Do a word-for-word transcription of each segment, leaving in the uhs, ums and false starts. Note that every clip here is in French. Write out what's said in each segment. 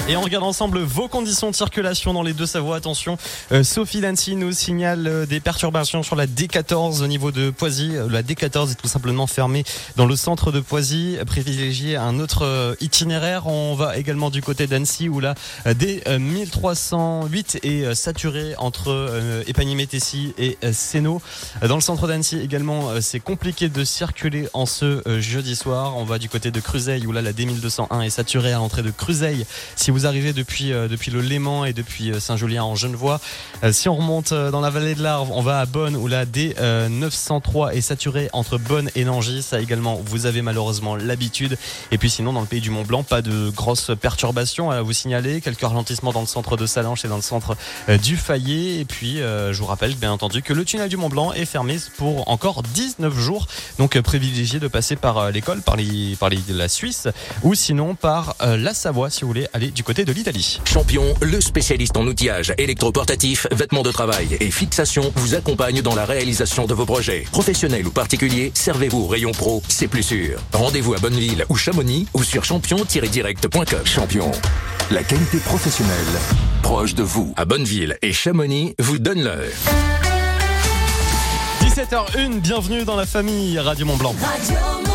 Et on regarde ensemble vos conditions de circulation dans les Deux-Savoie. Attention, euh, Sophie d'Annecy nous signale euh, des perturbations sur la D quatorze au niveau de Poisy. Euh, la D quatorze est tout simplement fermée dans le centre de Poisy. Privilégiez un autre euh, itinéraire. On va également du côté d'Annecy où la euh, D mille trois cent huit est euh, saturée entre euh, Épagny-Métessy et euh, Sénaux. Euh, dans le centre d'Annecy également, euh, c'est compliqué de circuler en ce euh, jeudi soir. On va du côté de Cruzeil où là la D mille deux cent un est saturée à l'entrée de Cruzeil. Si vous arrivez depuis euh, depuis le Léman et depuis euh, Saint-Julien en Genevois, euh, si on remonte euh, dans la vallée de l'Arve, on va à Bonne où la D neuf cent trois est saturée entre Bonne et Nangis. Ça également, vous avez malheureusement l'habitude. Et puis sinon, dans le pays du Mont-Blanc, pas de grosses perturbations à vous signaler. Quelques ralentissements dans le centre de Salanches et dans le centre euh, du Fayet. Et puis, euh, je vous rappelle bien entendu que le tunnel du Mont-Blanc est fermé pour encore dix-neuf jours. Donc, euh, privilégiez de passer par euh, l'école, par, les, par les, la Suisse ou sinon par euh, la Savoie si vous voulez aller du côté de l'Italie. Champion, le spécialiste en outillage électroportatif, vêtements de travail et fixation, vous accompagne dans la réalisation de vos projets. Professionnels ou particuliers, servez-vous au rayon pro, c'est plus sûr. Rendez-vous à Bonneville ou Chamonix ou sur champion tiret direct point com. Champion, la qualité professionnelle proche de vous. À Bonneville et Chamonix, vous donne l'heure. dix-sept heures une, bienvenue dans la famille Radio Mont-Blanc. Radio Mont-Blanc.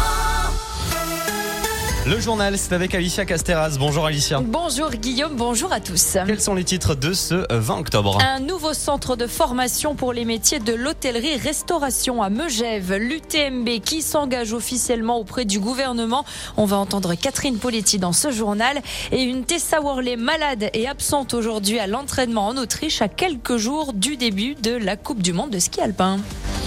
Le journal, c'est avec Alicia Casteras. Bonjour Alicia. Bonjour Guillaume, bonjour à tous. Quels sont les titres de ce vingt octobre ? Un nouveau centre de formation pour les métiers de l'hôtellerie-restauration à Megève. L'U T M B qui s'engage officiellement auprès du gouvernement. On va entendre Catherine Poletti dans ce journal. Et une Tessa Worley malade et absente aujourd'hui à l'entraînement en Autriche à quelques jours du début de la Coupe du Monde de ski alpin.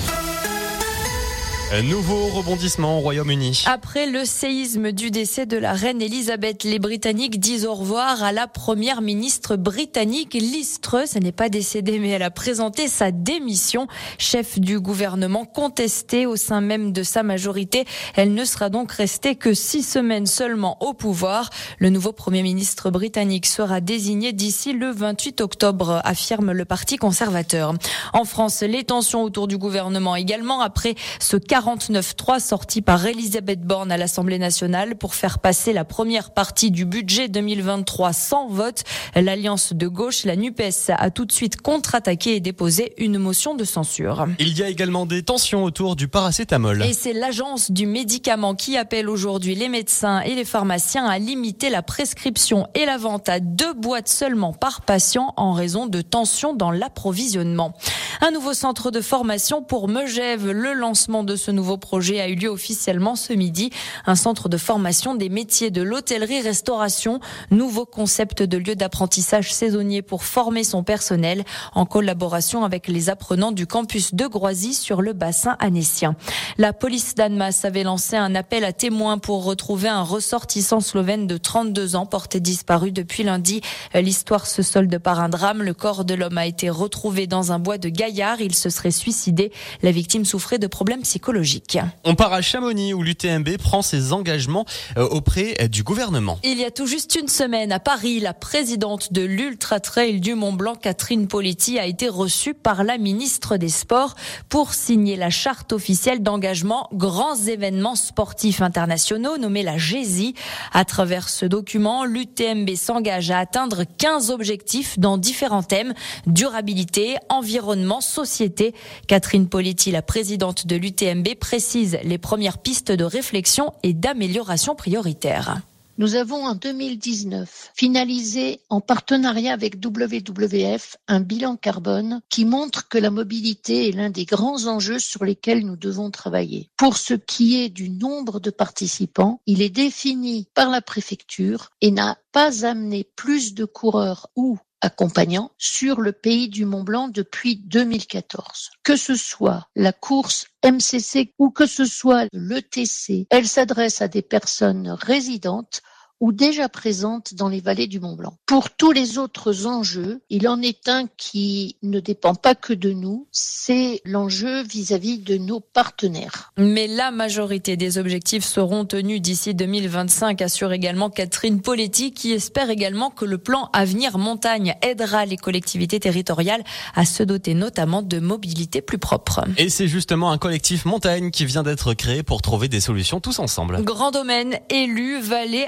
Un nouveau rebondissement au Royaume-Uni. Après le séisme du décès de la reine Elisabeth, les Britanniques disent au revoir à la première ministre britannique Liz Truss. Elle n'est pas décédée, mais elle a présenté sa démission. Chef du gouvernement contesté au sein même de sa majorité, elle ne sera donc restée que six semaines seulement au pouvoir. Le nouveau premier ministre britannique sera désigné d'ici le vingt-huit octobre, affirme le Parti conservateur. En France, les tensions autour du gouvernement également après ce quarante-neuf trois sorti par Elisabeth Borne à l'Assemblée nationale pour faire passer la première partie du budget deux mille vingt-trois sans vote. L'alliance de gauche, la NUPES, a tout de suite contre-attaqué et déposé une motion de censure. Il y a également des tensions autour du paracétamol. Et c'est l'agence du médicament qui appelle aujourd'hui les médecins et les pharmaciens à limiter la prescription et la vente à deux boîtes seulement par patient en raison de tensions dans l'approvisionnement. Un nouveau centre de formation pour Megève. Le lancement de ce nouveau projet a eu lieu officiellement ce midi. Un centre de formation des métiers de l'hôtellerie-restauration. Nouveau concept de lieu d'apprentissage saisonnier pour former son personnel en collaboration avec les apprenants du campus de Groisy sur le bassin annécien. La police d'Annemasse avait lancé un appel à témoins pour retrouver un ressortissant slovène de trente-deux ans porté disparu depuis lundi. L'histoire se solde par un drame. Le corps de l'homme a été retrouvé dans un bois de Gaillard. Il se serait suicidé. La victime souffrait de problèmes psychologiques. On part à Chamonix où l'U T M B prend ses engagements auprès du gouvernement. Il y a tout juste une semaine, à Paris, la présidente de l'Ultra Trail du Mont-Blanc, Catherine Poletti, a été reçue par la ministre des Sports pour signer la charte officielle d'engagement grands événements sportifs internationaux, nommée la G E S I. À travers ce document, l'U T M B s'engage à atteindre quinze objectifs dans différents thèmes, durabilité, environnement, société. Catherine Poletti, la présidente de l'U T M B, précise les premières pistes de réflexion et d'amélioration prioritaires. Nous avons en deux mille dix-neuf finalisé en partenariat avec W W F un bilan carbone qui montre que la mobilité est l'un des grands enjeux sur lesquels nous devons travailler. Pour ce qui est du nombre de participants, il est défini par la préfecture et n'a pas amené plus de coureurs ou accompagnants sur le pays du Mont-Blanc depuis deux mille quatorze. Que ce soit la course M C C ou que ce soit l'E T C, elle s'adresse à des personnes résidentes ou déjà présentes dans les vallées du Mont-Blanc. Pour tous les autres enjeux, il en est un qui ne dépend pas que de nous, c'est l'enjeu vis-à-vis de nos partenaires. Mais la majorité des objectifs seront tenus d'ici deux mille vingt-cinq, assure également Catherine Poletti, qui espère également que le plan Avenir Montagne aidera les collectivités territoriales à se doter notamment de mobilité plus propre. Et c'est justement un collectif montagne qui vient d'être créé pour trouver des solutions tous ensemble. Grand domaine, élus, vallées, associations,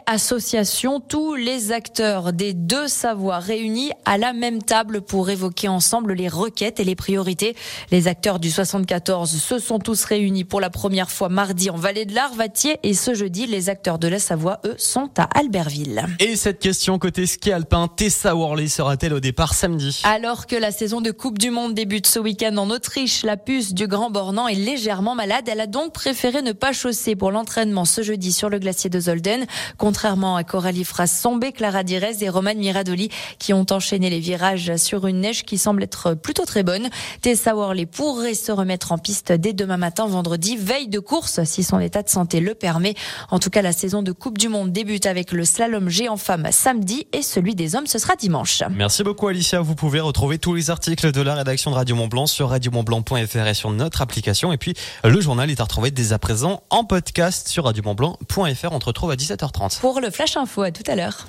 associations, tous les acteurs des deux Savoies réunis à la même table pour évoquer ensemble les requêtes et les priorités. Les acteurs du soixante-quatorze se sont tous réunis pour la première fois mardi en Vallée de l'Arvatier et ce jeudi, les acteurs de la Savoie, eux, sont à Albertville. Et cette question côté ski alpin, Tessa Worley sera-t-elle au départ samedi ? Alors que la saison de Coupe du Monde débute ce week-end en Autriche, la puce du Grand Bornand est légèrement malade. Elle a donc préféré ne pas chausser pour l'entraînement ce jeudi sur le glacier de Zolden. Contrairement à Coralie Frasse-Sombé, Clara Direz et Romane Miradoli qui ont enchaîné les virages sur une neige qui semble être plutôt très bonne. Tessa Worley pourrait se remettre en piste dès demain matin, vendredi, veille de course, si son état de santé le permet. En tout cas, la saison de Coupe du Monde débute avec le slalom géant femmes samedi et celui des hommes, ce sera dimanche. Merci beaucoup Alicia. Vous pouvez retrouver tous les articles de la rédaction de Radio Mont-Blanc sur radio mont blanc point f r et sur notre application. Et puis, le journal est à retrouver dès à présent en podcast sur radio mont blanc point f r. On se retrouve à dix-sept heures trente. Pour le Flash Info, à tout à l'heure.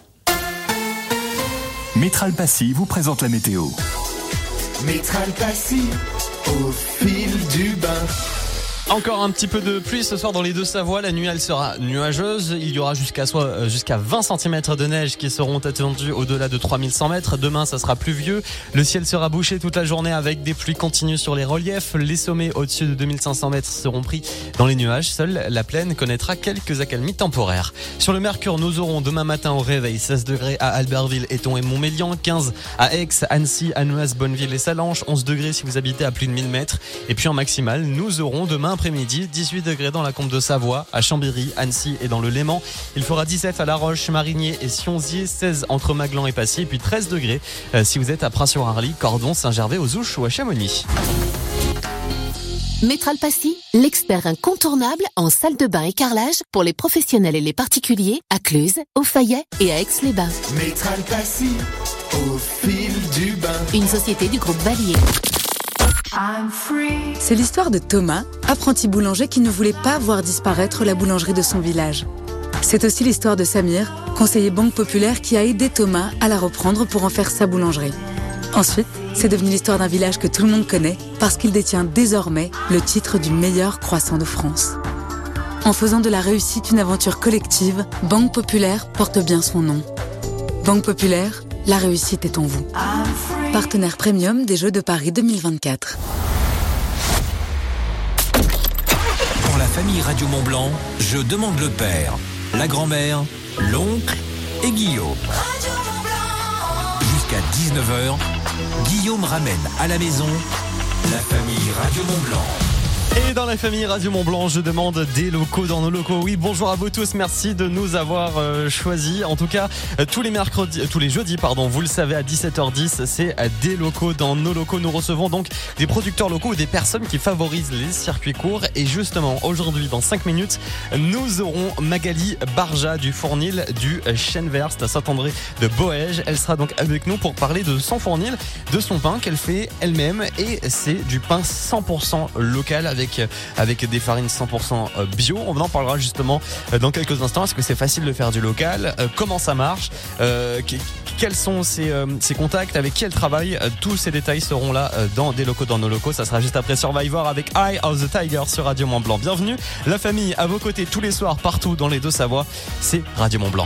Métral Passy vous présente la météo. Métral Passy, au fil du bain. Encore un petit peu de pluie ce soir dans les deux Savoies. La nuit, elle sera nuageuse. Il y aura jusqu'à soit, jusqu'à vingt centimètres de neige qui seront attendus au-delà de trois mille cent mètres. Demain, ça sera pluvieux. Le ciel sera bouché toute la journée avec des pluies continues sur les reliefs. Les sommets au-dessus de deux mille cinq cents mètres seront pris dans les nuages. Seule la plaine connaîtra quelques accalmies temporaires. Sur le mercure, nous aurons demain matin au réveil seize degrés à Albertville, Éton et Montmélian, quinze à Aix, Annecy, Annemasse, Bonneville et Salanches, onze degrés si vous habitez à plus de mille mètres. Et puis en maximale, nous aurons demain après-midi dix-huit degrés dans la Combe de Savoie, à Chambéry, Annecy et dans le Léman. Il fera dix-sept à La Roche, Marigné et Sionzier, seize entre Maglan et Passy et puis treize degrés euh, si vous êtes à Pras-sur-Arly, Cordon, Saint-Gervais, aux Ouches ou à Chamonix. Métral Passy, l'expert incontournable en salle de bain et carrelage pour les professionnels et les particuliers à Cluse, au Fayet et à Aix-les-Bains. Métral Passy, au fil du bain. Une société du groupe Valier. C'est l'histoire de Thomas, apprenti boulanger qui ne voulait pas voir disparaître la boulangerie de son village. C'est aussi l'histoire de Samir, conseiller Banque Populaire qui a aidé Thomas à la reprendre pour en faire sa boulangerie. Ensuite, c'est devenu l'histoire d'un village que tout le monde connaît parce qu'il détient désormais le titre du meilleur croissant de France. En faisant de la réussite une aventure collective, Banque Populaire porte bien son nom. Banque Populaire, la réussite est en vous. Partenaire premium des Jeux de Paris deux mille vingt-quatre. Pour la famille Radio Mont-Blanc, je demande le père, la grand-mère, l'oncle et Guillaume. Jusqu'à dix-neuf heures, Guillaume ramène à la maison la famille Radio Mont-Blanc. Et dans la famille Radio Mont-Blanc, je demande des locaux dans nos locaux. Oui, bonjour à vous tous, merci de nous avoir euh, choisis. En tout cas, euh, tous les mercredis, euh, tous les jeudis, pardon, vous le savez, à dix-sept heures dix, c'est euh, des locaux dans nos locaux. Nous recevons donc des producteurs locaux ou des personnes qui favorisent les circuits courts. Et justement, aujourd'hui, dans cinq minutes, nous aurons Magali Barja du Fournil du Chêne Vert, à Saint-André de Boëge. Elle sera donc avec nous pour parler de son fournil, de son pain qu'elle fait elle-même. Et c'est du pain cent pour cent local avec Avec, avec des farines cent pour cent bio. On en parlera justement dans quelques instants. Est-ce que c'est facile de faire du local ? euh, Comment ça marche ? euh, Quels sont ses, euh, ses contacts ? Avec qui elle travaille ? euh, Tous ces détails seront là euh, dans des locaux dans nos locaux. Ça sera juste après Survivor avec Eye of the Tiger sur Radio Mont-Blanc. Bienvenue, la famille à vos côtés tous les soirs partout dans les deux Savoies. C'est Radio Mont-Blanc.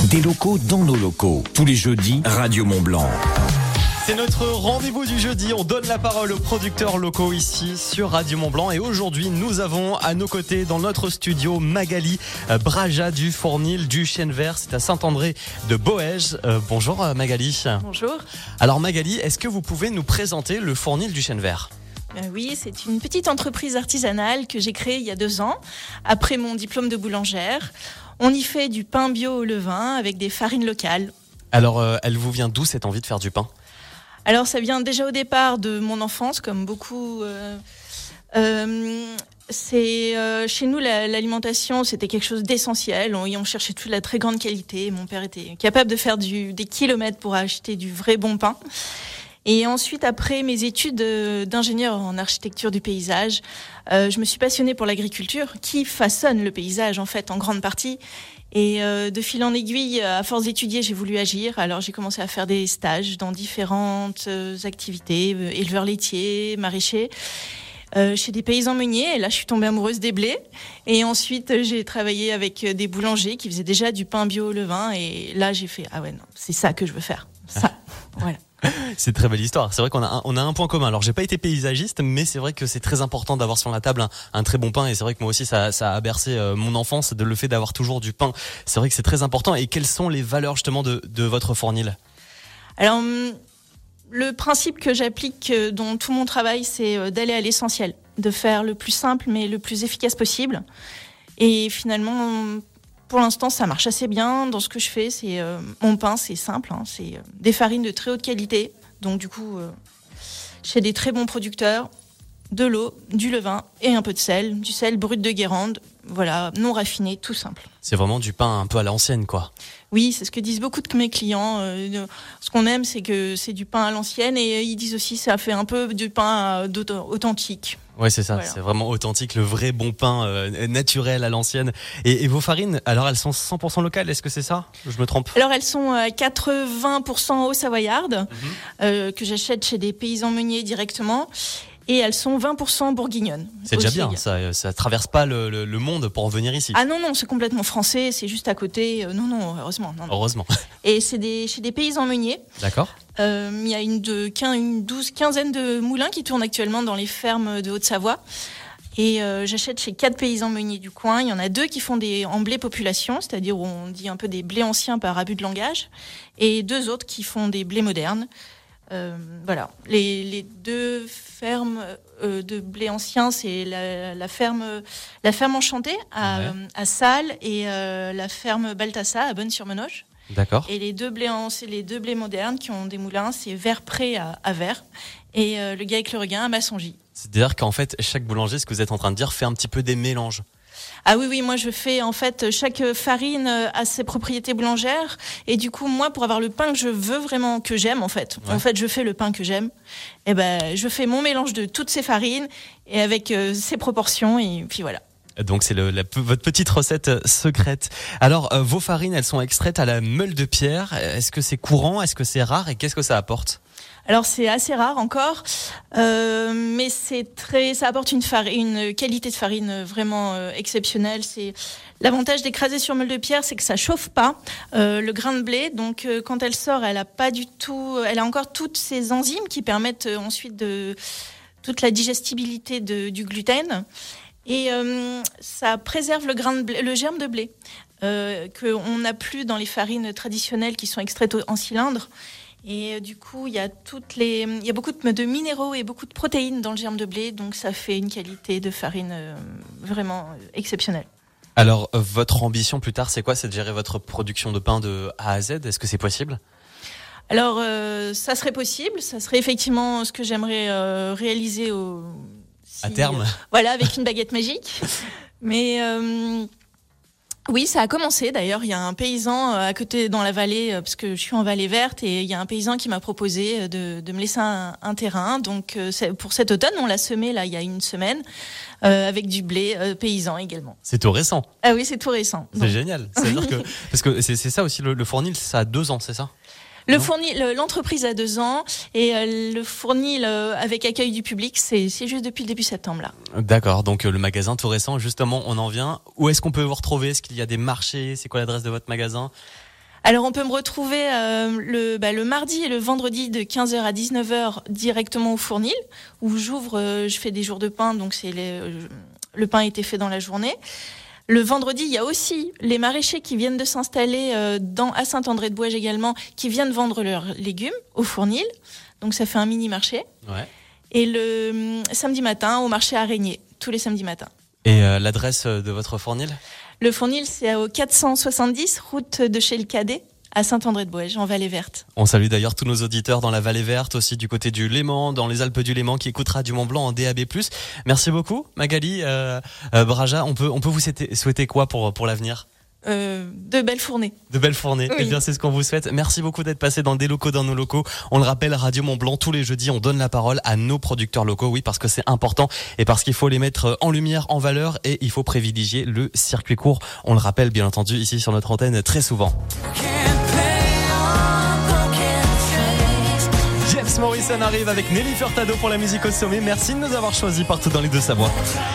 Des locaux dans nos locaux. Tous les jeudis, Radio Mont-Blanc. C'est notre rendez-vous du jeudi. On donne la parole aux producteurs locaux ici sur Radio Mont-Blanc. Et aujourd'hui, nous avons à nos côtés dans notre studio Magali Braja du Fournil du Chêne Vert. C'est à Saint-André de Boëge. Euh, bonjour Magali. Bonjour. Alors Magali, est-ce que vous pouvez nous présenter le Fournil du Chêne Vert ? Euh, oui, c'est une petite entreprise artisanale que j'ai créée il y a deux ans, après mon diplôme de boulangère. On y fait du pain bio au levain avec des farines locales. Alors, euh, elle vous vient d'où cette envie de faire du pain ? Alors, ça vient déjà au départ de mon enfance, comme beaucoup. Euh, euh, c'est euh, chez nous la, l'alimentation, c'était quelque chose d'essentiel. On, on cherchait toute la très grande qualité. Mon père était capable de faire du, des kilomètres pour acheter du vrai bon pain. Et ensuite, après mes études d'ingénieur en architecture du paysage, euh, je me suis passionnée pour l'agriculture, qui façonne le paysage en fait en grande partie. Et euh, de fil en aiguille, à force d'étudier, j'ai voulu agir. Alors j'ai commencé à faire des stages dans différentes euh, activités, euh, éleveurs laitiers, maraîchers, euh, chez des paysans meuniers. Et là, je suis tombée amoureuse des blés. Et ensuite, j'ai travaillé avec des boulangers qui faisaient déjà du pain bio au levain. Et là, j'ai fait ah ouais non, c'est ça que je veux faire. Ça, voilà. C'est une très belle histoire. C'est vrai qu'on a un, on a un point commun. Alors, j'ai pas été paysagiste, mais c'est vrai que c'est très important d'avoir sur la table un, un très bon pain. Et c'est vrai que moi aussi, ça, ça a bercé euh, mon enfance, de le fait d'avoir toujours du pain. C'est vrai que c'est très important. Et quelles sont les valeurs justement de, de votre Fournil ? Alors, le principe que j'applique dans tout mon travail, c'est d'aller à l'essentiel, de faire le plus simple, mais le plus efficace possible. Et finalement, pour l'instant, ça marche assez bien. Dans ce que je fais, c'est euh, mon pain, c'est simple, hein, c'est euh, des farines de très haute qualité. Donc du coup, euh, chez des très bons producteurs, de l'eau, du levain et un peu de sel, du sel brut de Guérande, voilà, non raffiné, tout simple. C'est vraiment du pain un peu à l'ancienne, quoi. Oui, c'est ce que disent beaucoup de mes clients. Euh, ce qu'on aime, c'est que c'est du pain à l'ancienne, et ils disent aussi que ça fait un peu du pain authentique. Ouais, c'est ça. Voilà. C'est vraiment authentique, le vrai bon pain euh, naturel à l'ancienne. Et, et vos farines, alors elles sont cent pour cent locales, est-ce que c'est ça ? Je me trompe ? Alors elles sont à quatre-vingts pour cent haut savoyarde, Mhm. euh, que j'achète chez des paysans meuniers directement. Et elles sont vingt pour cent bourguignonnes. C'est déjà aussi. bien, ça, ça traverse pas le, le, le monde pour venir ici. Ah non, non, c'est complètement français, c'est juste à côté. Euh, non, non, heureusement. Non, non. Heureusement. Et c'est des, chez des paysans meuniers. D'accord. Euh, il y a une, de, quin, une douze, quinzaine de moulins qui tournent actuellement dans les fermes de Haute-Savoie. Et euh, j'achète chez quatre paysans meuniers du coin. Il y en a deux qui font des en blé population, c'est-à-dire où on dit un peu des blés anciens par abus de langage, et deux autres qui font des blés modernes. Euh, voilà, les, les deux fermes euh, de blé ancien, c'est la, la ferme, la ferme Enchantée à, Ouais. à Salles et euh, la ferme Baltassa à Bonne-sur-Menoge. D'accord. Et les deux blés, c'est les deux blés modernes qui ont des moulins, c'est Vert-Pré à, à Vert et euh, le Gars avec le Regain à Massongy. C'est-à-dire qu'en fait, chaque boulanger, ce que vous êtes en train de dire, fait un petit peu des mélanges. Ah oui, oui, moi je fais en fait, chaque farine a ses propriétés boulangères, et du coup moi pour avoir le pain que je veux vraiment, que j'aime en fait, Ouais. en fait je fais le pain que j'aime, et ben je fais mon mélange de toutes ces farines et avec euh, ses proportions, et puis voilà. Donc c'est le, la, votre petite recette euh, secrète. Alors, euh, vos farines, elles sont extraites à la meule de pierre. Est-ce que c'est courant ? Est-ce que c'est rare ? Et qu'est-ce que ça apporte ? Alors c'est assez rare encore, euh, mais c'est très, ça apporte une, farine, une qualité de farine vraiment euh, exceptionnelle. C'est l'avantage d'écraser sur meule de pierre, c'est que ça chauffe pas euh, le grain de blé. Donc euh, quand elle sort, elle a pas du tout, elle a encore toutes ces enzymes qui permettent euh, ensuite de toute la digestibilité de, du gluten. Et euh, ça préserve le grain de blé, le germe de blé euh, qu'on n'a plus dans les farines traditionnelles qui sont extraites en cylindre. Et euh, du coup, il y a toutes les, il y a beaucoup de, de minéraux et beaucoup de protéines dans le germe de blé, donc ça fait une qualité de farine euh, vraiment exceptionnelle. Alors, euh, votre ambition plus tard, c'est quoi ? C'est de gérer votre production de pain de A à Z ? Est-ce que c'est possible ? Alors, euh, ça serait possible, ça serait effectivement ce que j'aimerais euh, réaliser au, si, À terme. euh, voilà, avec une baguette magique. Mais euh, oui, ça a commencé. D'ailleurs, il y a un paysan à côté dans la vallée, parce que je suis en vallée verte, et il y a un paysan qui m'a proposé de, de me laisser un, un terrain. Donc, c'est, pour cet automne, on l'a semé là il y a une semaine, euh, avec du blé euh, paysan également. C'est tout récent. Ah oui, c'est tout récent. C'est Donc, génial. C'est-à-dire que parce que c'est, c'est ça aussi le, le Fournil, ça a deux ans, c'est ça ? Le Non. fournil, le- l'entreprise a deux ans, et euh, le fournil euh, avec accueil du public, c'est, c'est juste depuis le début septembre là. D'accord, donc euh, le magasin tout récent, justement, on en vient. Où est-ce qu'on peut vous retrouver ? Est-ce qu'il y a des marchés ? C'est quoi l'adresse de votre magasin ? Alors on peut me retrouver euh, le, bah, le mardi et le vendredi de quinze heures à dix-neuf heures directement au Fournil, où j'ouvre, euh, je fais des jours de pain, donc c'est les, euh, le pain a été fait dans la journée. Le vendredi, il y a aussi les maraîchers qui viennent de s'installer euh, dans, à Saint-André-de-Bouège également, qui viennent vendre leurs légumes au Fournil. Donc ça fait un mini-marché. Ouais. Et le euh, samedi matin, au marché Araignée, tous les samedis matins. Et euh, l'adresse de votre Fournil ? Le Fournil, c'est au quatre cent soixante-dix, route de chez le Cadet, à Saint-André-de-Bouège, en Vallée Verte. On salue d'ailleurs tous nos auditeurs dans la Vallée Verte, aussi du côté du Léman, dans les Alpes du Léman, qui écoutent Radio Mont-Blanc en D A B plus. Merci beaucoup, Magali. Euh, euh, Braja, on peut, on peut vous souhaiter, souhaiter quoi pour, pour l'avenir ? Euh, de belles fournées. De belles fournées. Oui. Eh bien, c'est ce qu'on vous souhaite. Merci beaucoup d'être passé dans des locaux, dans nos locaux. On le rappelle, Radio Mont-Blanc, tous les jeudis, on donne la parole à nos producteurs locaux. Oui, parce que c'est important et parce qu'il faut les mettre en lumière, en valeur, et il faut privilégier le circuit court. On le rappelle, bien entendu, ici sur notre antenne très souvent. James Morrison arrive avec Nelly Furtado pour la musique au sommet. Merci de nous avoir choisis partout dans les Deux-Savoies.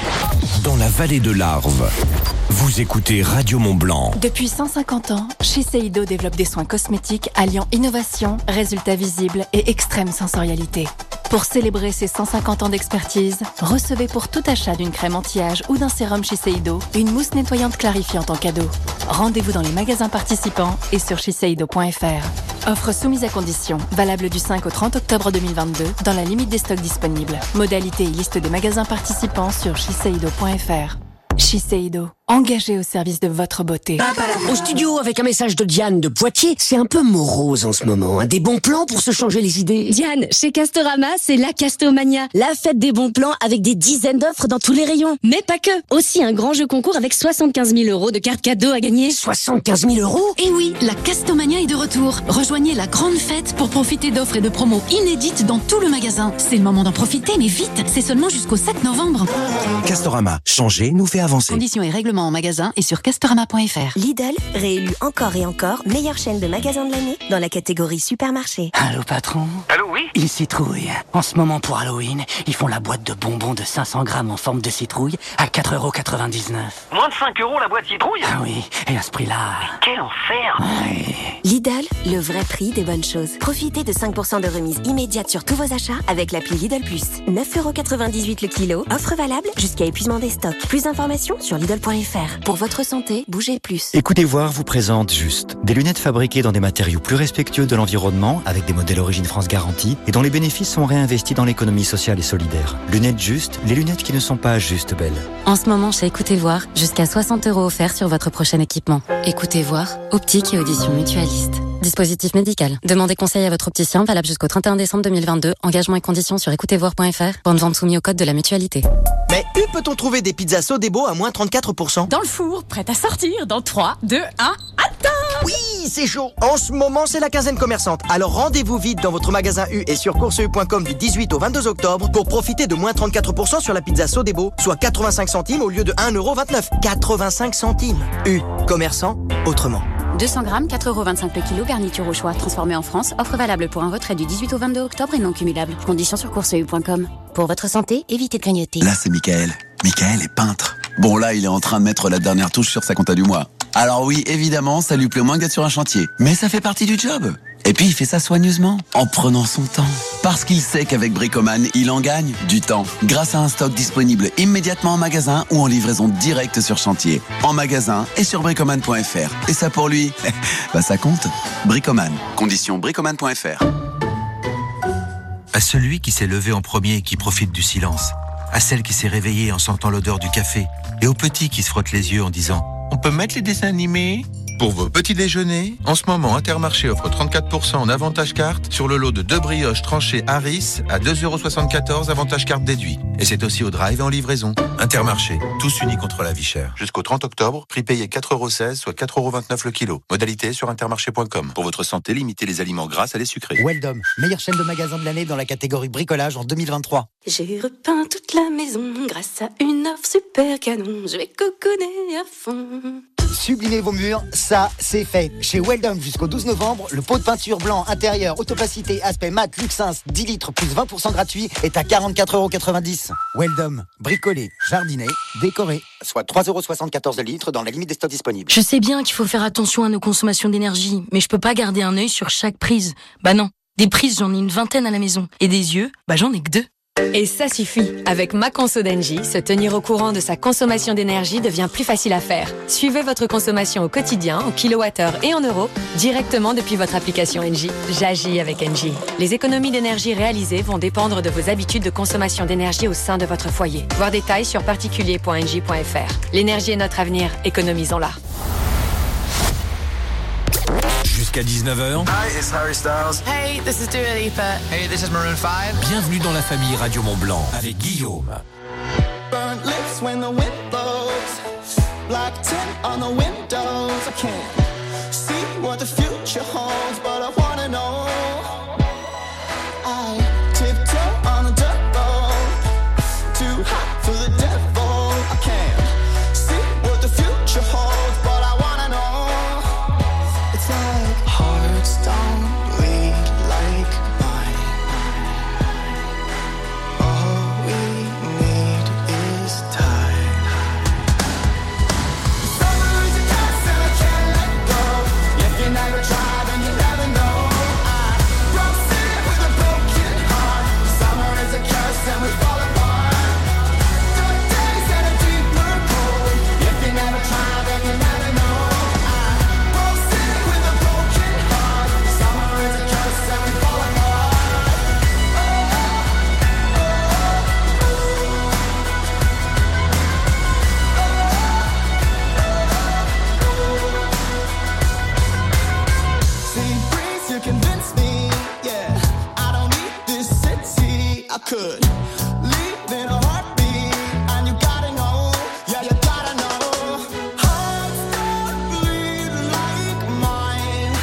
Dans la vallée de l'Arve, vous écoutez Radio Mont-Blanc. Depuis cent cinquante ans, Shiseido développe des soins cosmétiques alliant innovation, résultats visibles et extrême sensorialité. Pour célébrer ses cent cinquante ans d'expertise, recevez pour tout achat d'une crème anti-âge ou d'un sérum Shiseido une mousse nettoyante clarifiante en cadeau. Rendez-vous dans les magasins participants et sur shiseido point f r. Offre soumise à condition, valable du cinq au trente octobre deux mille vingt-deux, dans la limite des stocks disponibles. Modalité et liste des magasins participants sur shiseido point f r. Shiseido, engagé au service de votre beauté. Au studio, avec un message de Diane de Poitiers, c'est un peu morose en ce moment. Des bons plans pour se changer les idées. Diane, chez Castorama, c'est la Castomania, la fête des bons plans avec des dizaines d'offres dans tous les rayons. Mais pas que, aussi un grand jeu concours avec soixante-quinze mille euros de cartes cadeaux à gagner. soixante-quinze mille euros ? Et oui, la Castomania est de retour. Rejoignez la grande fête pour profiter d'offres et de promos inédites dans tout le magasin. C'est le moment d'en profiter, mais vite, c'est seulement jusqu'au sept novembre. Castorama, changer nous fait avancer. Conditions et règlements en magasin et sur castorama point f r. Lidl, réélu encore et encore meilleure chaîne de magasins de l'année dans la catégorie supermarché. Allô patron ? Allô, oui ? Il citrouille. En ce moment pour Halloween, ils font la boîte de bonbons de cinq cents grammes en forme de citrouille à quatre euros quatre-vingt-dix-neuf. Moins de cinq euros la boîte citrouille ? Ah oui, et à ce prix-là... Mais quel enfer ! Ouais. Lidl, le vrai prix des bonnes choses. Profitez de cinq pour cent de remise immédiate sur tous vos achats avec l'appli Lidl Plus. neuf euros quatre-vingt-dix-huit le kilo, offre valable jusqu'à épuisement des stocks. Plus d'informations sur Lidl point f r. Pour votre santé, bougez plus. Écoutez voir vous présente Juste. Des lunettes fabriquées dans des matériaux plus respectueux de l'environnement, avec des modèles Origine France garantie, et dont les bénéfices sont réinvestis dans l'économie sociale et solidaire. Lunettes Juste, les lunettes qui ne sont pas juste belles. En ce moment, chez Écoutez voir, jusqu'à soixante euros offerts sur votre prochain équipement. Écoutez voir, optique et audition mutualiste. Dispositif médical. Demandez conseil à votre opticien, valable jusqu'au trente et un décembre deux mille vingt-deux. Engagement et conditions sur écoutez voir point f r. Bonne vente soumis au code de la mutualité. Mais où peut-on trouver des pizzas Sodebo à moins trente-quatre pour cent ? Dans le four, prête à sortir dans trois, deux, un, attends ! Oui, c'est chaud. En ce moment, c'est la quinzaine commerçante. Alors rendez-vous vite dans votre magasin U et sur course u point com du dix-huit au vingt-deux octobre pour profiter de moins trente-quatre pour cent sur la pizza Sodebo, soit quatre-vingt-cinq centimes au lieu de un euro vingt-neuf. quatre-vingt-cinq centimes. U, commerçant, autrement. deux cents grammes, quatre euros vingt-cinq le kilo, garniture au choix, transformée en France. Offre valable pour un retrait du dix-huit au vingt-deux octobre et non cumulable. Conditions sur course u point com. Pour votre santé, évitez de grignoter. Là, c'est Michael. Michael est peintre. Bon, là, il est en train de mettre la dernière touche sur sa compta du mois. Alors oui, évidemment, ça lui plaît moins que d'être sur un chantier. Mais ça fait partie du job. Et puis, il fait ça soigneusement, en prenant son temps. Parce qu'il sait qu'avec Bricoman, il en gagne du temps. Grâce à un stock disponible immédiatement en magasin ou en livraison directe sur chantier. En magasin et sur bricoman point f r. Et ça pour lui, bah ça compte. Bricoman. Conditions bricoman point f r. À celui qui s'est levé en premier et qui profite du silence. À celle qui s'est réveillée en sentant l'odeur du café. Et au petit qui se frotte les yeux en disant « On peut mettre les dessins animés ?» Pour vos petits déjeuners, en ce moment, Intermarché offre trente-quatre pour cent en avantage carte sur le lot de deux brioches tranchées Harris à deux euros soixante-quatorze avantage carte déduit. Et c'est aussi au drive et en livraison. Intermarché, tous unis contre la vie chère. Jusqu'au trente octobre, prix payé quatre euros seize, soit quatre euros vingt-neuf le kilo. Modalité sur intermarché point com. Pour votre santé, limitez les aliments gras à les sucrés. Weldom, meilleure chaîne de magasins de l'année dans la catégorie bricolage en deux mille vingt-trois. J'ai repeint toute la maison grâce à une offre super canon. Je vais coconner à fond. sublimer vos murs, ça, c'est fait. Chez Weldom, jusqu'au douze novembre, le pot de peinture blanc intérieur, autopacité, aspect mat, Luxins, dix litres plus vingt pour cent gratuit est à quarante-quatre euros quatre-vingt-dix. Weldom, bricolé, jardiné, décoré, soit trois euros soixante-quatorze le litre dans la limite des stocks disponibles. Je sais bien qu'il faut faire attention à nos consommations d'énergie, mais je peux pas garder un œil sur chaque prise. Bah non, des prises j'en ai une vingtaine à la maison, et des yeux, bah j'en ai que deux. Et ça suffit. Avec Ma Conso d'Engie, se tenir au courant de sa consommation d'énergie devient plus facile à faire. Suivez votre consommation au quotidien, en kilowattheure et en euros, directement depuis votre application Engie. J'agis avec Engie. Les économies d'énergie réalisées vont dépendre de vos habitudes de consommation d'énergie au sein de votre foyer. Voir détails sur particulier point engie point f r. L'énergie est notre avenir, économisons-la. Jusqu'à dix-neuf heures. Hi, it's Harry Styles. Hey, this is Dua Lipa. Hey, this is Maroon five. Bienvenue dans la famille Radio Mont Blanc avec Guillaume. Burnt lips when the wind blows. Black tint on the windows. I can't see what the future holds, but I wanna know. I tiptoe on a dirt road. Too hot for the devil. I can't see what the future holds, but I wanna know. It's like hearts don't bleed like mine. All we need is time. Summer is a curse and I can't let go. If you never try, then you never know. I broke city with a broken heart. Summer is a curse and we fall apart. Dark days and a deeper cold. If you never try, then you never know. I could leave in a heartbeat, and you gotta know, yeah, you gotta know. Hearts don't bleed like mine.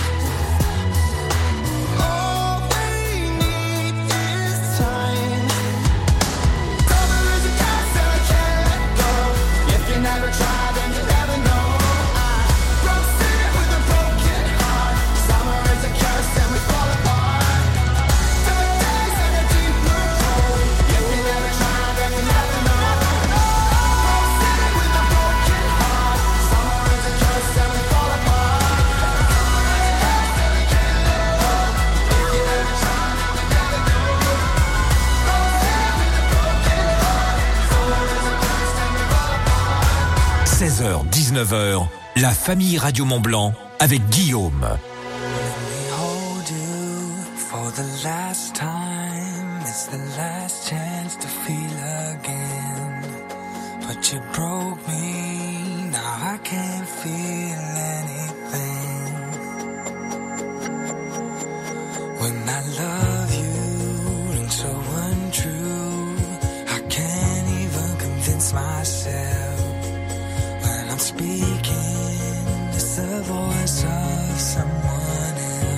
All we need is time. Summer is a curse and I can't let go. If you never try, then you never know. I broke city with a broken heart. Summer is a curse and we fall apart. seize heures, dix-neuf heures, la famille Radio Mont Blanc avec Guillaume. For the last time, it's the last chance to feel again. But you broke me, now I can't feel anything. When I love you, and so untrue, I can't even convince myself. When I'm speaking, it's the voice of someone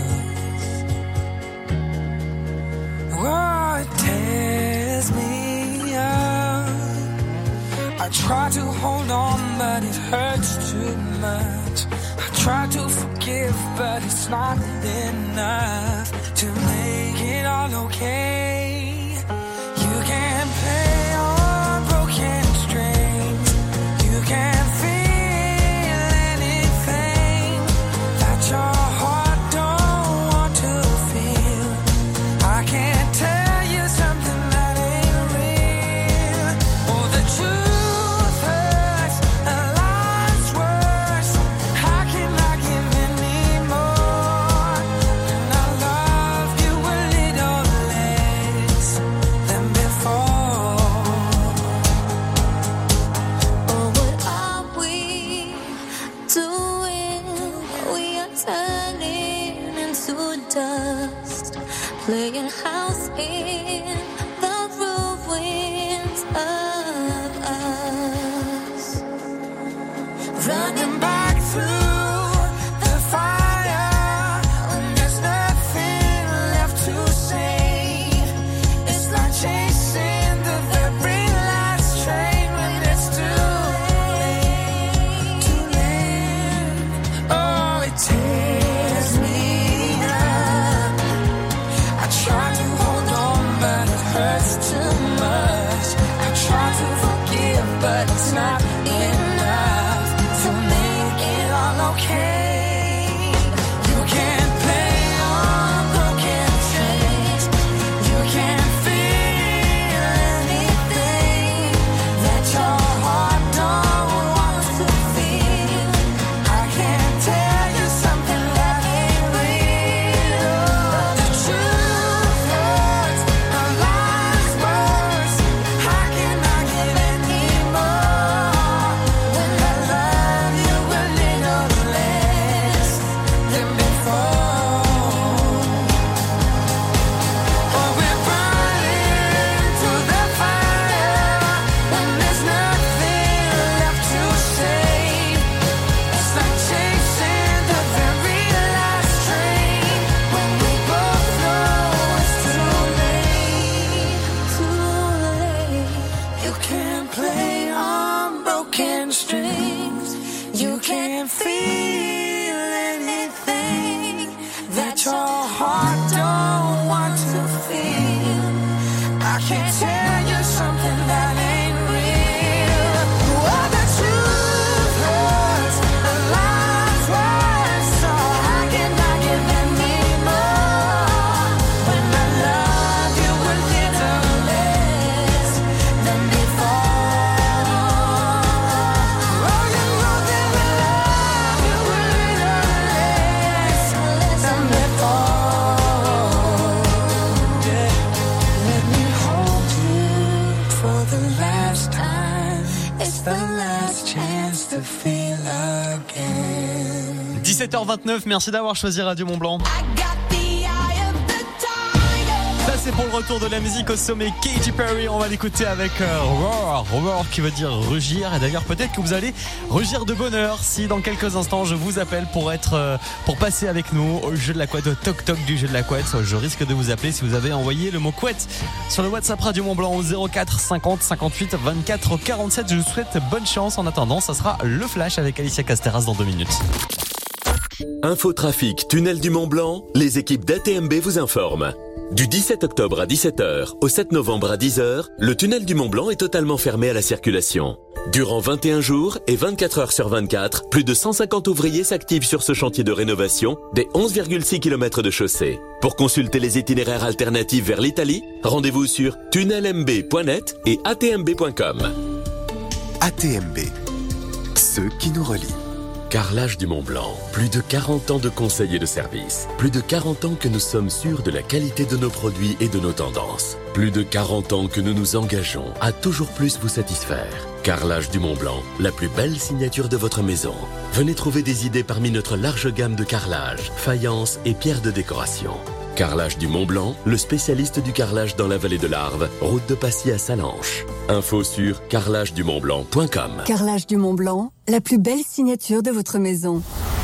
else. Oh, it tears me up. I try to hold on, but it hurts too much. I try to forgive, but it's not enough to make it all okay. You can't play on broken strings. You can't feel anything that your heart don't want to feel. I can't tell you something that ain't real. Oh, the truth hurts and lies worse. How can I give any more? And I love you a little less than before. Oh, what are we doing? We are turning into dust, playing house in the ruins of us, Running back through the fire when there's nothing left to say. It's like chasing the very last train when it's too late, too late. dix-sept heures vingt-neuf, merci d'avoir choisi Radio Mont-Blanc. Ça c'est pour le retour de la musique au sommet. Katy Perry, on va l'écouter avec euh, roar, roar qui veut dire rugir. Et d'ailleurs peut-être que vous allez rugir de bonheur si dans quelques instants je vous appelle pour être euh, pour passer avec nous au jeu de la couette, au toc toc du jeu de la couette. Je risque de vous appeler si vous avez envoyé le mot couette sur le WhatsApp Radio Mont-Blanc au zéro quatre cinquante cinquante-huit vingt-quatre quarante-sept. Je vous souhaite bonne chance. En attendant, ça sera le flash avec Alicia Casteras dans deux minutes. Infotrafic, tunnel du Mont-Blanc, les équipes d'A T M B vous informent. Du dix-sept octobre à dix-sept heures au sept novembre à dix heures, le tunnel du Mont-Blanc est totalement fermé à la circulation. Durant vingt et un jours et vingt-quatre heures sur vingt-quatre, plus de cent cinquante ouvriers s'activent sur ce chantier de rénovation des onze virgule six kilomètres de chaussée. Pour consulter les itinéraires alternatifs vers l'Italie, rendez-vous sur tunnel m b point net et a t m b point com. A T M B, ceux qui nous relient. Carrelage du Mont-Blanc, plus de quarante ans de conseils et de services. Plus de quarante ans que nous sommes sûrs de la qualité de nos produits et de nos tendances. Plus de quarante ans que nous nous engageons à toujours plus vous satisfaire. Carrelage du Mont-Blanc, la plus belle signature de votre maison. Venez trouver des idées parmi notre large gamme de carrelage, faïence et pierres de décoration. Carrelage du Mont-Blanc, le spécialiste du carrelage dans la vallée de l'Arve, route de Passy à Salanches. Info sur carrelage du mont blanc point com. Carrelage du Mont-Blanc, la plus belle signature de votre maison.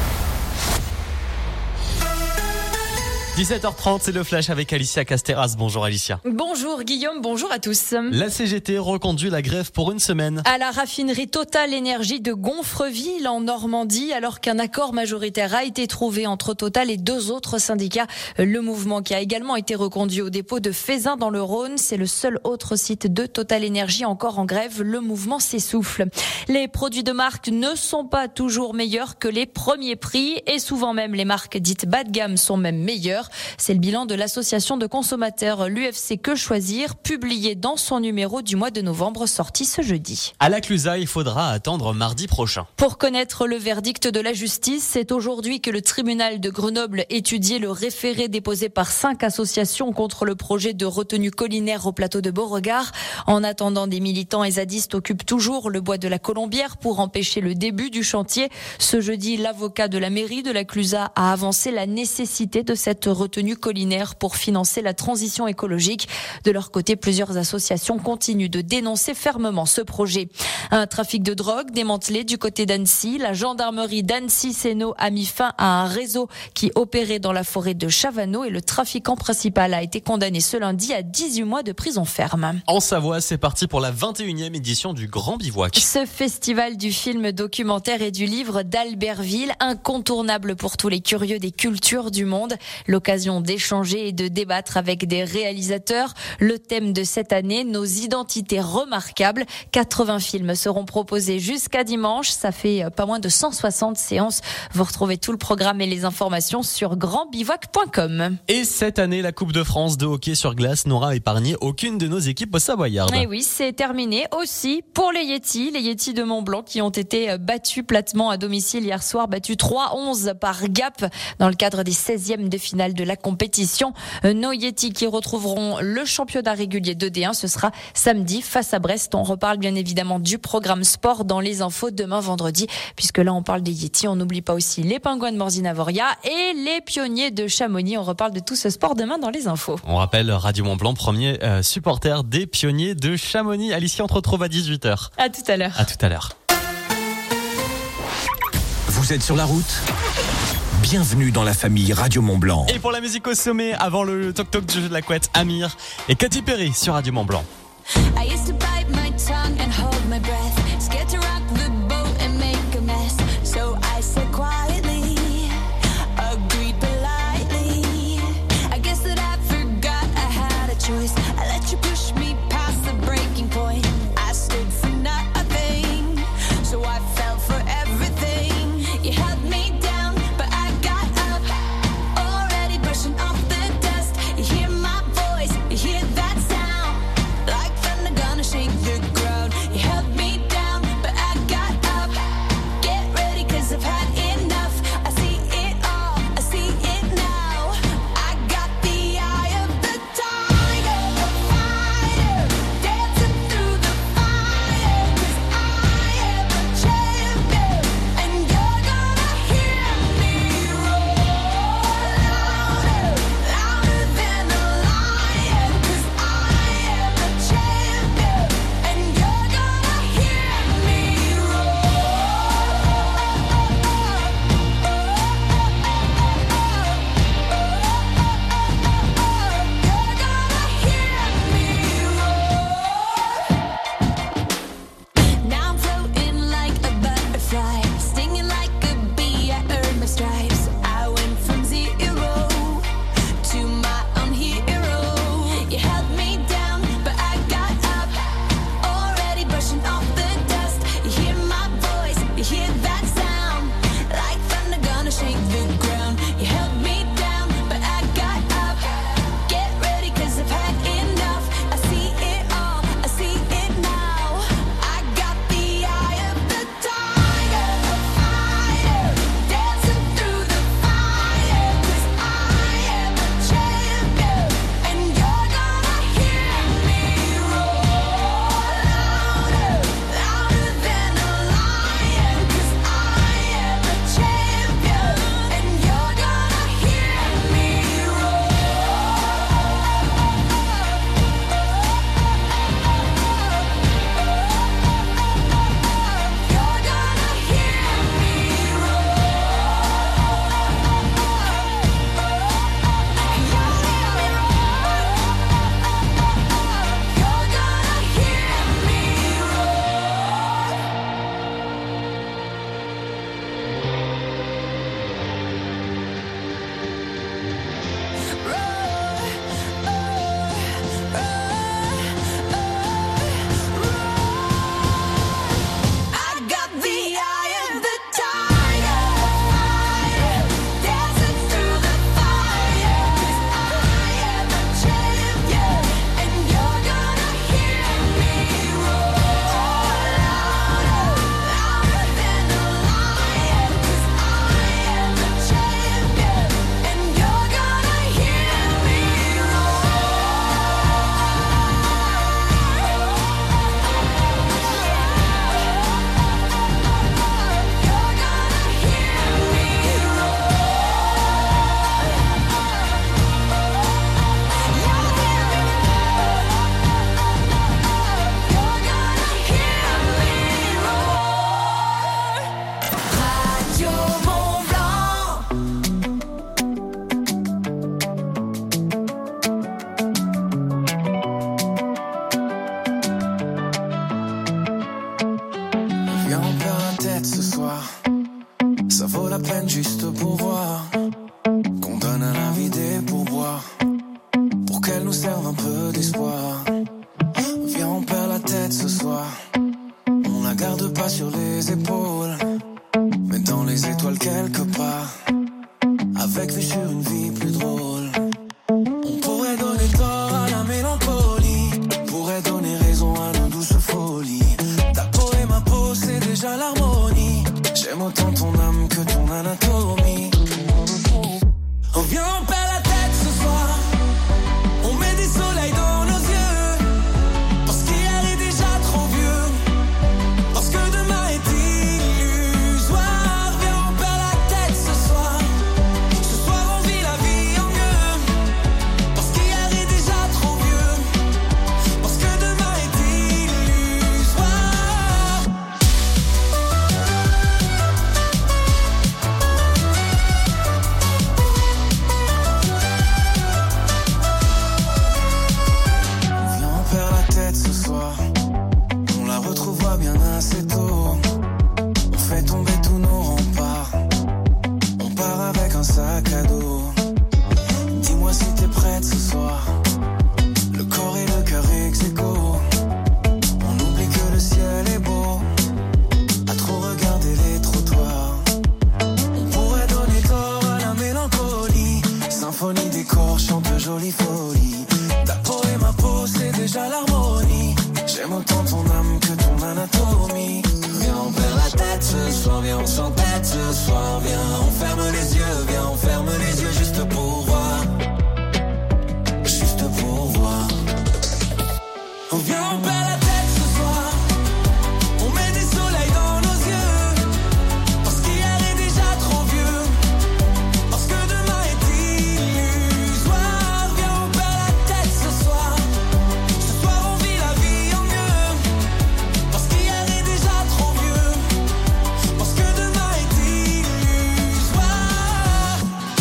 dix-sept heures trente, c'est le flash avec Alicia Casteras. Bonjour Alicia. Bonjour Guillaume, bonjour à tous. La C G T reconduit la grève pour une semaine. À la raffinerie Total Énergie de Gonfreville en Normandie, alors qu'un accord majoritaire a été trouvé entre Total et deux autres syndicats. Le mouvement qui a également été reconduit au dépôt de Fézin dans le Rhône, c'est le seul autre site de Total Énergie encore en grève. Le mouvement s'essouffle. Les produits de marque ne sont pas toujours meilleurs que les premiers prix et souvent même les marques dites bas de gamme sont même meilleures. C'est le bilan de l'association de consommateurs l'U F C Que Choisir, publié dans son numéro du mois de novembre, sorti ce jeudi. À la Clusa, il faudra attendre mardi prochain. Pour connaître le verdict de la justice, c'est aujourd'hui que le tribunal de Grenoble étudiait le référé déposé par cinq associations contre le projet de retenue collinaire au plateau de Beauregard. En attendant, des militants et zadistes occupent toujours le bois de la Colombière pour empêcher le début du chantier. Ce jeudi, l'avocat de la mairie de la Clusa a avancé la nécessité de cette retenue collinaire pour financer la transition écologique. De leur côté, plusieurs associations continuent de dénoncer fermement ce projet. Un trafic de drogue démantelé du côté d'Annecy. La gendarmerie d'Annecy-Sénaux a mis fin à un réseau qui opérait dans la forêt de Chavanneau et le trafiquant principal a été condamné ce lundi à dix-huit mois de prison ferme. En Savoie, c'est parti pour la vingt et unième édition du Grand Bivouac. Ce festival du film documentaire et du livre d'Albertville, incontournable pour tous les curieux des cultures du monde. L'occasion d'échanger et de débattre avec des réalisateurs. Le thème de cette année, nos identités remarquables. quatre-vingts films seront proposés jusqu'à dimanche. Ça fait pas moins de cent soixante séances. Vous retrouvez tout le programme et les informations sur grand bivouac point com. Et cette année, la Coupe de France de hockey sur glace n'aura épargné aucune de nos équipes savoyardes. Et oui, c'est terminé aussi pour les Yetis. Les Yetis de Mont-Blanc qui ont été battus platement à domicile hier soir, battus trois à onze par Gap dans le cadre des seizièmes de finale de la compétition. Nos Yetis qui retrouveront le championnat régulier de D un, ce sera samedi face à Brest. On reparle bien évidemment du programme sport dans les infos demain vendredi, puisque là on parle des Yetis. On n'oublie pas aussi les Pingouins de Morzine-Avoria et les Pionniers de Chamonix. On reparle de tout ce sport demain dans les infos. On rappelle Radio Mont-Blanc, premier euh, supporter des Pionniers de Chamonix. Alicia, on te retrouve à dix-huit heures. À tout à l'heure. À tout à l'heure. Vous êtes sur la route ? Bienvenue dans la famille Radio Mont-Blanc. Et pour la musique au sommet, avant le toc-toc du jeu de la couette, Amir et Katy Perry sur Radio Mont-Blanc. I used to bite my tongue and hold my breath, scared to rock the boat and make a mess. So I said quietly, agreed politely. I guess that I forgot I had a choice. I let you push me past the breaking point. I stood for nothing, so I fell for everything. You held me down, but I got up, already brushing off the dust. You hear my voice, you hear that sound, like thunder gonna shake the ground. You held me down. conserve un peu d'espoir. Viens, on perd la tête ce soir. On la garde pas sur les épaules, mais dans les étoiles quelque part. Avec vue sur une vie plus drôle. On pourrait donner tort à la mélancolie, pourrait donner raison à nos douces folies. Ta peau et ma peau, c'est déjà l'harmonie. J'aime autant ton âme que ton anatomie. On vient, on perd la tête ce soir. On met des soleils dans nos yeux, parce qu'hier est déjà trop vieux, parce que demain est illusoire. Viens, on perd la tête ce soir. Ce soir on vit la vie en mieux, parce qu'hier est déjà trop vieux, parce que demain est illusoire. Viens, on perd la tête ce soir. On la retrouvera bien assez tôt. On fait tomber tous nos remparts. On part avec un sac à dos. Dis-moi si t'es prête ce soir. Le corps et le cœur ex aequo. On oublie que le ciel est beau. À trop regarder les trottoirs. On pourrait donner tort à la mélancolie. Symphonie des corps chante jolie folie. Ta peau et ma peau, c'est déjà l'harmonie. J'aime autant ton âme que ton anatomie. Viens, on perd la tête ce soir. Viens, on s'entête ce soir. Viens, on ferme les yeux. Viens, on ferme les yeux juste pour voir. Juste pour voir. On vient, on perd la tête ce soir. On met des soleils dans nos yeux, parce qu'hier est déjà trop vieux, parce que demain est illusoire. Viens, on perd la tête ce soir. Ce soir on vit la vie en mieux, parce qu'hier est déjà trop vieux, parce que demain est illusoire.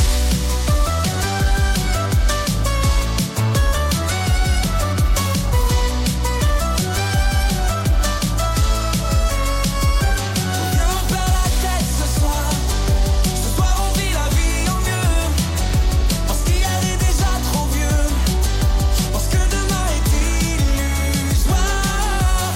Viens, on perd la tête ce soir. Ce soir on vit la vie en mieux, parce qu'hier est déjà trop vieux, parce que demain est illusoire.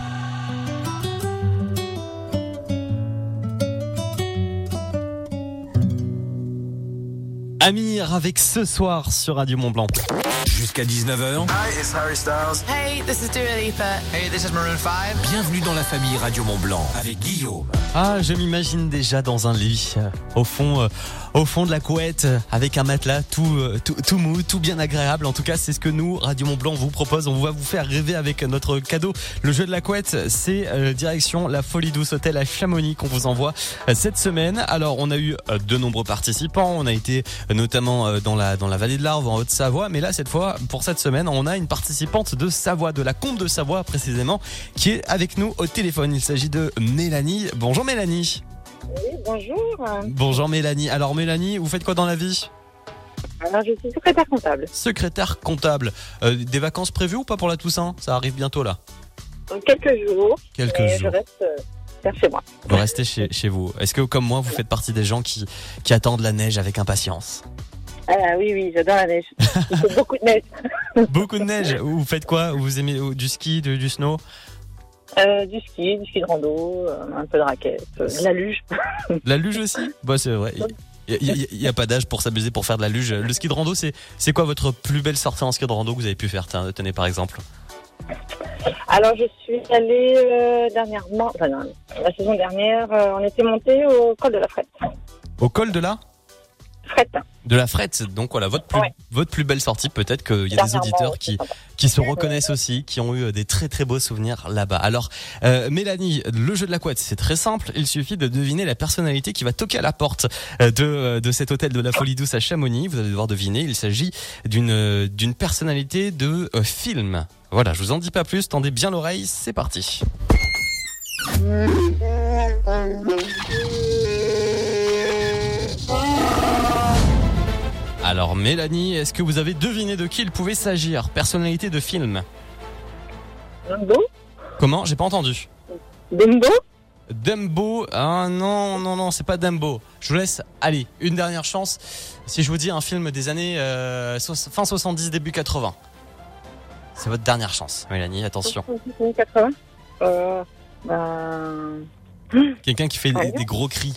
Amir avec Ce Soir sur Radio Mont-Blanc. Jusqu'à dix-neuf heures, Hi, it's Harry Styles. Hey, this is Dua Lipa. Hey, this is Maroon five. bienvenue dans la famille Radio Mont-Blanc avec Guillaume. Ah, je m'imagine déjà dans un lit, euh, au fond, euh, au fond de la couette, euh, avec un matelas tout, euh, tout, tout mou, tout bien agréable. En tout cas, c'est ce que nous, Radio Mont-Blanc, vous propose. On va vous faire rêver avec notre cadeau. Le jeu de la couette, c'est euh, direction la Folie Douce Hôtel à Chamonix qu'on vous envoie euh, cette semaine. Alors, on a eu euh, de nombreux participants. On a été euh, notamment euh, dans la dans la vallée de l'Arve, en Haute-Savoie. Mais là, cette fois, pour cette semaine, on a une participante de Savoie, de la Combe de Savoie précisément, qui est avec nous au téléphone. Il s'agit de Mélanie. Bonjour Mélanie. Oui, bonjour. Bonjour Mélanie. Alors Mélanie, vous faites quoi dans la vie? Alors, je suis secrétaire comptable. Secrétaire comptable. Euh, des vacances prévues ou pas pour la Toussaint? Ça arrive bientôt là. Quelques jours. Quelques et jours. Je reste euh, vers chez moi. Vous restez chez, chez vous. Est-ce que comme moi, vous faites partie des gens qui, qui attendent la neige avec impatience? Ah oui, oui, j'adore la neige. Il faut beaucoup de neige. Beaucoup de neige. Vous faites quoi? Vous aimez du ski, du, du snow? Euh, du ski, du ski de rando, euh, un peu de raquette, euh, de la luge. La luge aussi? Bah c'est vrai. Il n'y a, a pas d'âge pour s'amuser, pour faire de la luge. Le ski de rando, c'est, c'est quoi votre plus belle sortie en ski de rando que vous avez pu faire? Tenez par exemple. Alors, je suis allée euh, dernièrement, enfin, non, la saison dernière, euh, on était monté au col de la Frette. Au col de la Frette. De la Frette. Donc voilà, votre plus, ouais. votre plus belle sortie. Peut-être qu'il y a des auditeurs qui, qui se reconnaissent aussi, qui ont eu des très très beaux souvenirs là-bas. Alors, euh, Mélanie, le jeu de la couette, c'est très simple. Il suffit de deviner la personnalité qui va toquer à la porte de, de cet hôtel de la Folie Douce à Chamonix. Vous allez devoir deviner. Il s'agit d'une, d'une personnalité de euh, film. Voilà, je vous en dis pas plus. Tendez bien l'oreille. C'est parti. Alors Mélanie, est-ce que vous avez deviné de qui il pouvait s'agir? Personnalité de film. Dumbo. Comment? J'ai pas entendu. Dumbo. Dumbo. Ah non, non, non, c'est pas Dumbo. Je vous laisse, allez, une dernière chance. Si je vous dis un film des années euh, so- fin soixante-dix, début quatre-vingts. C'est votre dernière chance, Mélanie, attention. soixante-dix années quatre-vingts euh, bah... Quelqu'un qui fait des, des gros cris.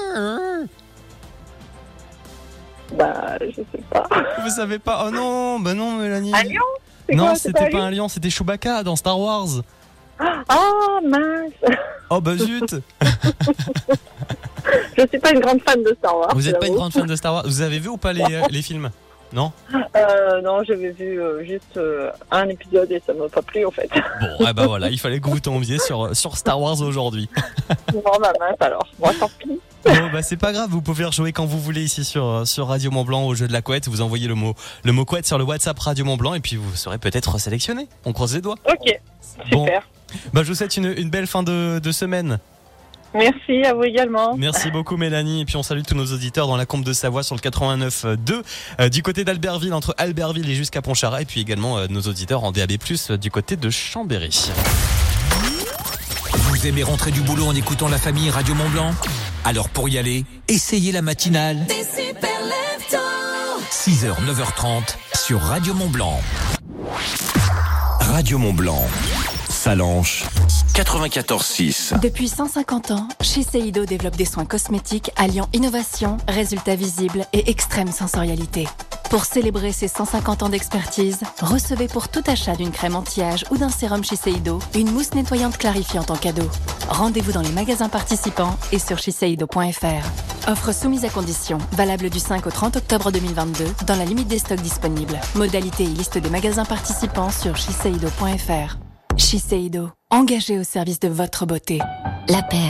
Bah, je sais pas. Vous savez pas? Oh non, bah non, Mélanie. Un lion? C'est Non, quoi, c'était c'est pas un lion, c'était Chewbacca dans Star Wars. Oh mince. Oh bah zut. Je suis pas une grande fan de Star Wars. Vous êtes pas une j'avoue. grande fan de Star Wars? Vous avez vu ou pas les, les films? Non? Euh, non, j'avais vu euh, juste euh, un épisode et ça m'a pas plu en fait. Bon, eh bah voilà, il fallait que vous tombiez sur, sur Star Wars aujourd'hui. Bon, bah mince alors. Bon, tant pis. Bon bah c'est pas grave, vous pouvez rejouer quand vous voulez ici sur, sur Radio Mont Blanc au jeu de la couette. Vous envoyez le mot, le mot couette sur le WhatsApp Radio Mont Blanc et puis vous serez peut-être sélectionné. On croise les doigts. Ok, Bon, super. bah je vous souhaite une, une belle fin de, de semaine. Merci à vous également. Merci beaucoup Mélanie et puis on salue tous nos auditeurs dans la Combe de Savoie sur le quatre-vingt-neuf deux euh, du côté d'Albertville, entre Albertville et jusqu'à Pontcharrat, et puis également euh, nos auditeurs en D A B plus, euh, du côté de Chambéry. Vous aimez rentrer du boulot en écoutant la famille Radio Mont Blanc? Alors pour y aller, essayez la matinale. Des super leftos. six heures neuf heures trente sur Radio Mont Blanc. Radio Mont Blanc. Salanches quatre-vingt-quatorze six. Depuis cent cinquante ans, Shiseido développe des soins cosmétiques alliant innovation, résultats visibles et extrême sensorialité. Pour célébrer ses cent cinquante ans d'expertise, recevez pour tout achat d'une crème anti-âge ou d'un sérum Shiseido une mousse nettoyante clarifiante en cadeau. Rendez-vous dans les magasins participants et sur shiseido point f r. Offre soumise à condition, valable du cinq au trente octobre deux mille vingt-deux, dans la limite des stocks disponibles. Modalité et liste des magasins participants sur shiseido point f r. Shiseido, engagé au service de votre beauté. La paire.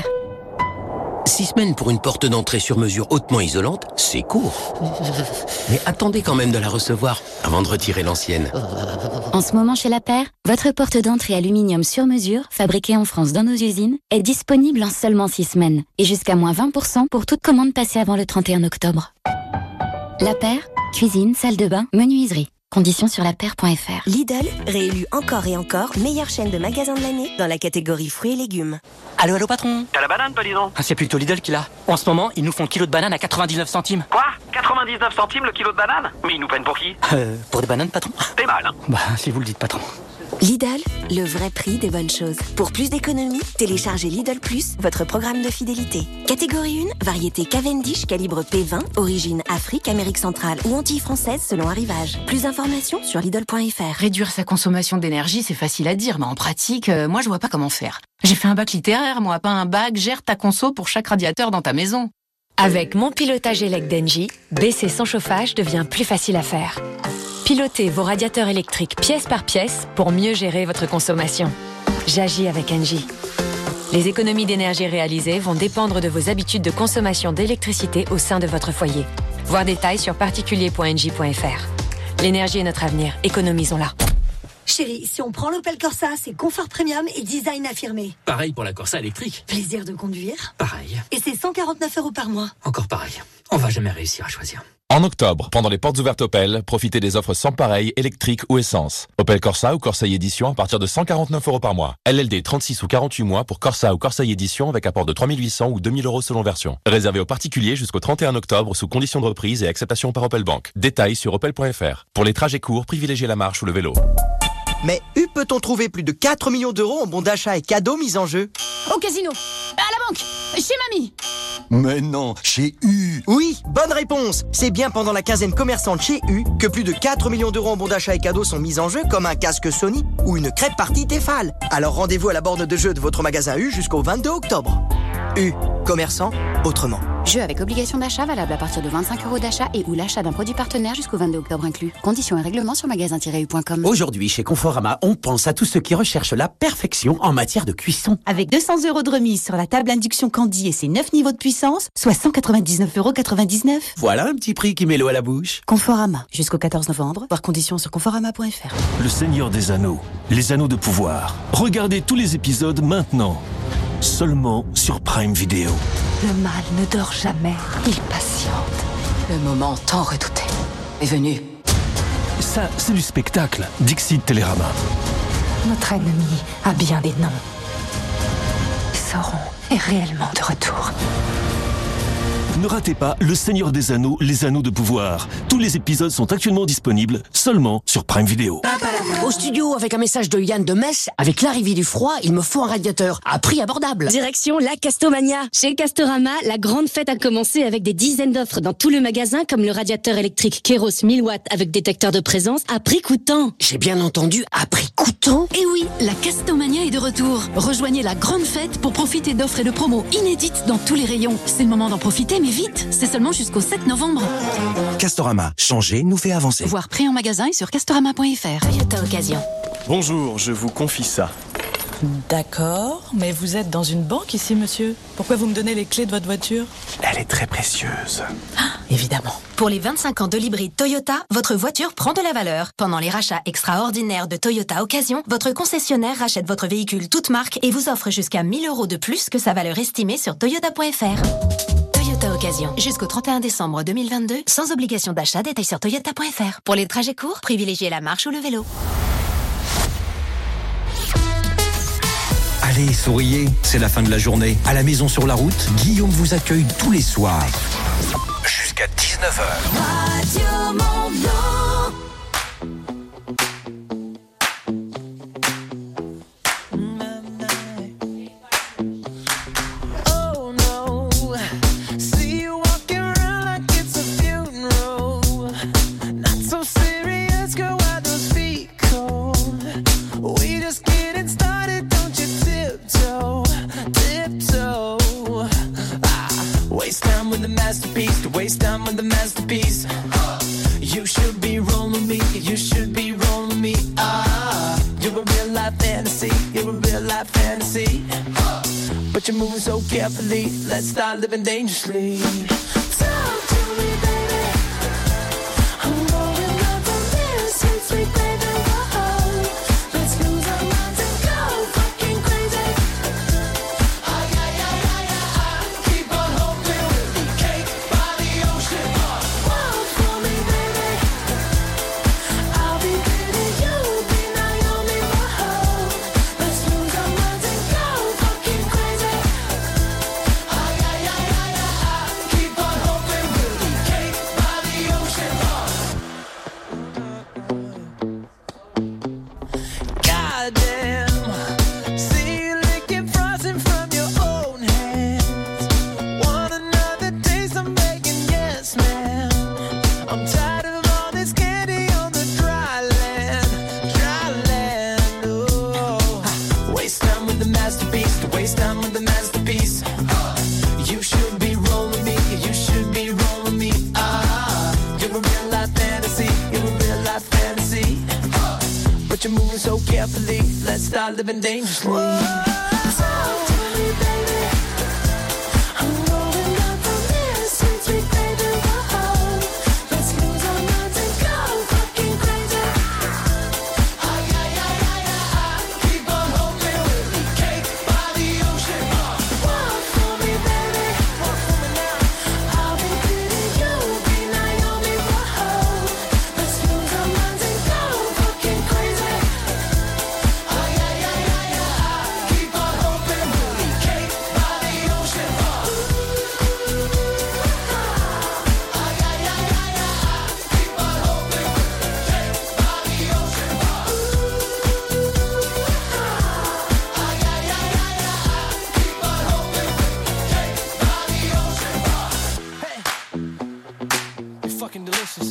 Six semaines pour une porte d'entrée sur mesure hautement isolante, c'est court. Mais attendez quand même de la recevoir avant de retirer l'ancienne. En ce moment chez La Paire, votre porte d'entrée aluminium sur mesure, fabriquée en France dans nos usines, est disponible en seulement six semaines. Et jusqu'à moins vingt pour cent pour toute commande passée avant le trente et un octobre. La Paire, cuisine, salle de bain, menuiserie. Conditions sur la paire point f r. Lidl, réélu encore et encore meilleure chaîne de magasins de l'année dans la catégorie fruits et légumes. Allô, allô patron. T'as la banane, toi, dis donc? Ah, c'est plutôt Lidl qui l'a. En ce moment, ils nous font le kilo de banane à quatre-vingt-dix-neuf centimes. Quoi? quatre-vingt-dix-neuf centimes le kilo de banane? Mais ils nous prennent pour qui? Euh, pour des bananes, patron. T'es mal, hein? Bah, si vous le dites, patron. Lidl, le vrai prix des bonnes choses. Pour plus d'économies, téléchargez Lidl Plus, votre programme de fidélité. Catégorie un, variété Cavendish, calibre P vingt, origine Afrique, Amérique centrale ou Antilles françaises selon arrivage. Plus d'informations sur Lidl point f r. Réduire sa consommation d'énergie, c'est facile à dire, mais en pratique, euh, moi je vois pas comment faire. J'ai fait un bac littéraire, moi, pas un bac gère ta conso pour chaque radiateur dans ta maison. Avec mon pilotage élect d'Engie, baisser son chauffage devient plus facile à faire. Pilotez vos radiateurs électriques pièce par pièce pour mieux gérer votre consommation. J'agis avec Engie. Les économies d'énergie réalisées vont dépendre de vos habitudes de consommation d'électricité au sein de votre foyer. Voir détails sur particulier point engie point f r. L'énergie est notre avenir, économisons-la. Chérie, si on prend l'Opel Corsa, c'est confort premium et design affirmé. Pareil pour la Corsa électrique. Plaisir de conduire. Pareil. Et c'est cent quarante-neuf euros par mois. Encore pareil. On va jamais réussir à choisir. En octobre, pendant les portes ouvertes Opel, profitez des offres sans pareil, électrique ou essence. Opel Corsa ou Corsa Edition à partir de cent quarante-neuf euros par mois. L L D trente-six ou quarante-huit mois pour Corsa ou Corsa Edition avec apport de trois mille huit cents ou deux mille euros selon version. Réservé aux particuliers jusqu'au trente et un octobre sous conditions de reprise et acceptation par Opel Bank. Détails sur opel point f r. Pour les trajets courts, privilégiez la marche ou le vélo. Mais où peut-on trouver plus de quatre millions d'euros en bons d'achat et cadeaux mis en jeu? Au casino, à la banque, chez mamie. Mais non, chez U. Oui, bonne réponse. C'est bien pendant la quinzaine commerçante chez U que plus de quatre millions d'euros en bons d'achat et cadeaux sont mis en jeu, comme un casque Sony ou une crêpe partie Tefal. Alors rendez-vous à la borne de jeu de votre magasin U jusqu'au vingt-deux octobre. U, commerçant autrement. Jeu avec obligation d'achat valable à partir de vingt-cinq euros d'achat et ou l'achat d'un produit partenaire jusqu'au vingt-deux octobre inclus. Conditions et règlements sur magasin tiret u point com. Aujourd'hui, chez Conforama, on pense à tous ceux qui recherchent la perfection en matière de cuisson. Avec deux cents euros de remise sur la table induction Candy et ses neuf niveaux de puissance, soit cent quatre-vingt-dix-neuf euros quatre-vingt-dix-neuf. Voilà un petit prix qui met l'eau à la bouche. Conforama, jusqu'au quatorze novembre, voir conditions sur conforama point f r. Le Seigneur des Anneaux, les Anneaux de pouvoir. Regardez tous les épisodes maintenant. Seulement sur Prime Video. Le mal ne dort jamais, il patiente. Le moment tant redouté est venu. Ça, c'est du spectacle. Dixit Télérama. Notre ennemi a bien des noms. Sauron est réellement de retour. Ne ratez pas Le Seigneur des Anneaux, les Anneaux de pouvoir. Tous les épisodes sont actuellement disponibles seulement sur Prime Video. Au studio, avec un message de Yann de Metz, avec l'arrivée du froid, il me faut un radiateur à prix abordable. Direction la Castomania. Chez Castorama, la grande fête a commencé avec des dizaines d'offres dans tout le magasin, comme le radiateur électrique Keros mille watts avec détecteur de présence à prix coûtant. J'ai bien entendu, à prix coûtant. Et oui, la Castomania est de retour. Rejoignez la grande fête pour profiter d'offres et de promos inédites dans tous les rayons. C'est le moment d'en profiter, mais vite, c'est seulement jusqu'au sept novembre. Castorama, changer nous fait avancer. Voir prix en magasin et sur castorama point f r. Toyota Occasion. Bonjour, je vous confie ça. D'accord, mais vous êtes dans une banque ici, monsieur. Pourquoi vous me donnez les clés de votre voiture? Elle est très précieuse. Ah, évidemment. Pour les vingt-cinq ans de l'hybride Toyota, votre voiture prend de la valeur. Pendant les rachats extraordinaires de Toyota Occasion, votre concessionnaire rachète votre véhicule toute marque et vous offre jusqu'à mille euros de plus que sa valeur estimée sur toyota point f r. Toyota Occasion. Jusqu'au trente et un décembre deux mille vingt-deux, sans obligation d'achat, détail sur toyota point f r. Pour les trajets courts, privilégiez la marche ou le vélo. Allez, souriez, c'est la fin de la journée. À la maison sur la route, Guillaume vous accueille tous les soirs. Jusqu'à dix-neuf heures. Radio Mont-Blanc. Masterpiece, to waste time with the masterpiece. You should be rolling me, you should be rolling me. Ah, you're a real life fantasy, you're a real life fantasy. But you're moving so carefully, let's start living dangerously. Talk to me, baby. I'm going up on this, sweet, sweet baby. Whoa, let's lose our minds and go fucking crazy. Ay, ay, ay, ay, ay, ay. Keep on hoping we'll be cake by the ocean. Walk for me, baby. I'll be pretty, you'll be Naomi. Whoa, let's lose our minds and go fucking crazy. Ay, ay, ay, ay, ay, ay. Keep on hoping we'll be cake by the ocean. Goddamn, see you licking frosting from your own hands. Want another taste? I'm begging, yes, ma'am. I'm tired of all this candy on the dry land, dry land. Oh, waste time with the masterpiece, to waste time with the masterpiece. You should be rolling me, you should be rolling me. Ah, you're a real life fantasy, you're a real life fantasy. But you're moving so carefully, let's start living dangerously. Talk to me, baby. I'm going up on this, sweet, sweet baby. Whoa, let's lose our minds and go fucking crazy. Ay, ay, ay, ay, ay, ay. Keep on hoping we'll be cake by the ocean. Walk for me, baby. Walk for me now. I'll be pretty, you'll be Naomi. Whoa, let's lose our minds and go fucking crazy. Ay, ay, ay, ay, ay, ay. Keep on hoping we'll be cake by the ocean. Ay, ay, ay, ay, ay, ay. Keep on hoping we'll be cake by the ocean. Ay, ay, ay, ay, ay, ay. Keep on hoping we'll be cake by the ocean. Hey, you're fucking delicious.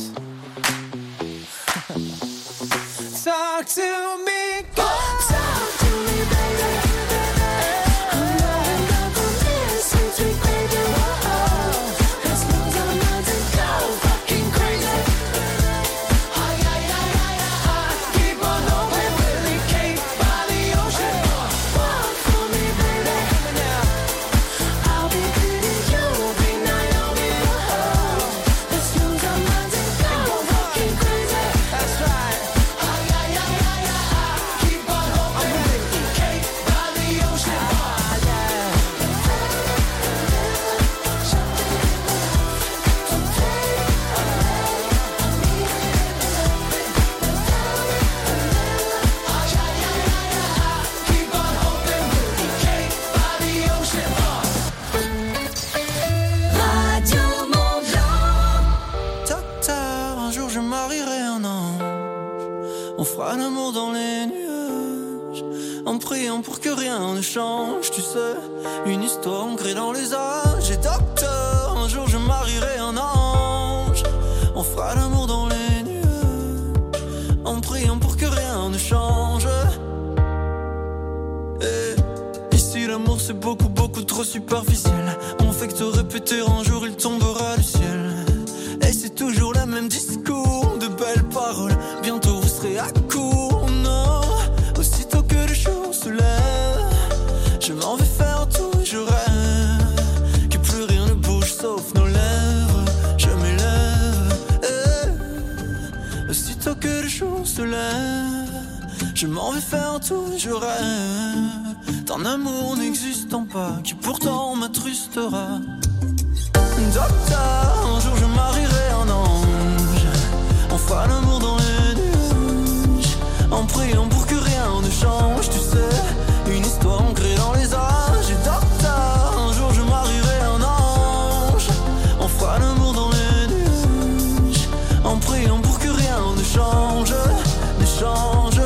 Talk to me, go. Talk to me, baby. I'm going up on this, sweet, sweet baby. Whoa, let's lose our minds and go fucking crazy. Ay, ay, ay, ay, ay, ay. Keep on hoping we'll be cake by the ocean. Walk for me, baby. I'll be pretty, you'll be Naomi. Whoa, let's lose our minds and go fucking crazy. That's right. Ay, ay, ay, ay, ay, ay. Keep on hoping jour je marierai un ange. On fera l'amour dans les nuages, en priant pour que rien ne change. Tu sais, une histoire ancrée dans les âges. Et docteur, un jour je marierai un ange. On fera l'amour dans les nuages, en priant pour que rien ne change. Et ici l'amour c'est beaucoup beaucoup trop superficiel. On fait que te répéter, un jour il tombera du ciel. Et c'est toujours le même discours, de belles paroles. Bientôt vous serez à court, non. Aussitôt que le jour se lève, je m'en vais faire tout et je rêve que plus rien ne bouge sauf nos lèvres. Je m'élève, eh. Aussitôt que le jour se lève, je m'en vais faire tout et je rêve d'un amour n'existant pas, qui pourtant m'attrustera. Docteur, un jour je marierai un ange. On fera l'amour dans les nuages, en priant pour que rien ne change. Tu sais, une histoire ancrée dans les âges. Et docteur, un jour je marierai un ange. On fera l'amour dans les nuages, en priant pour que rien ne change, ne change.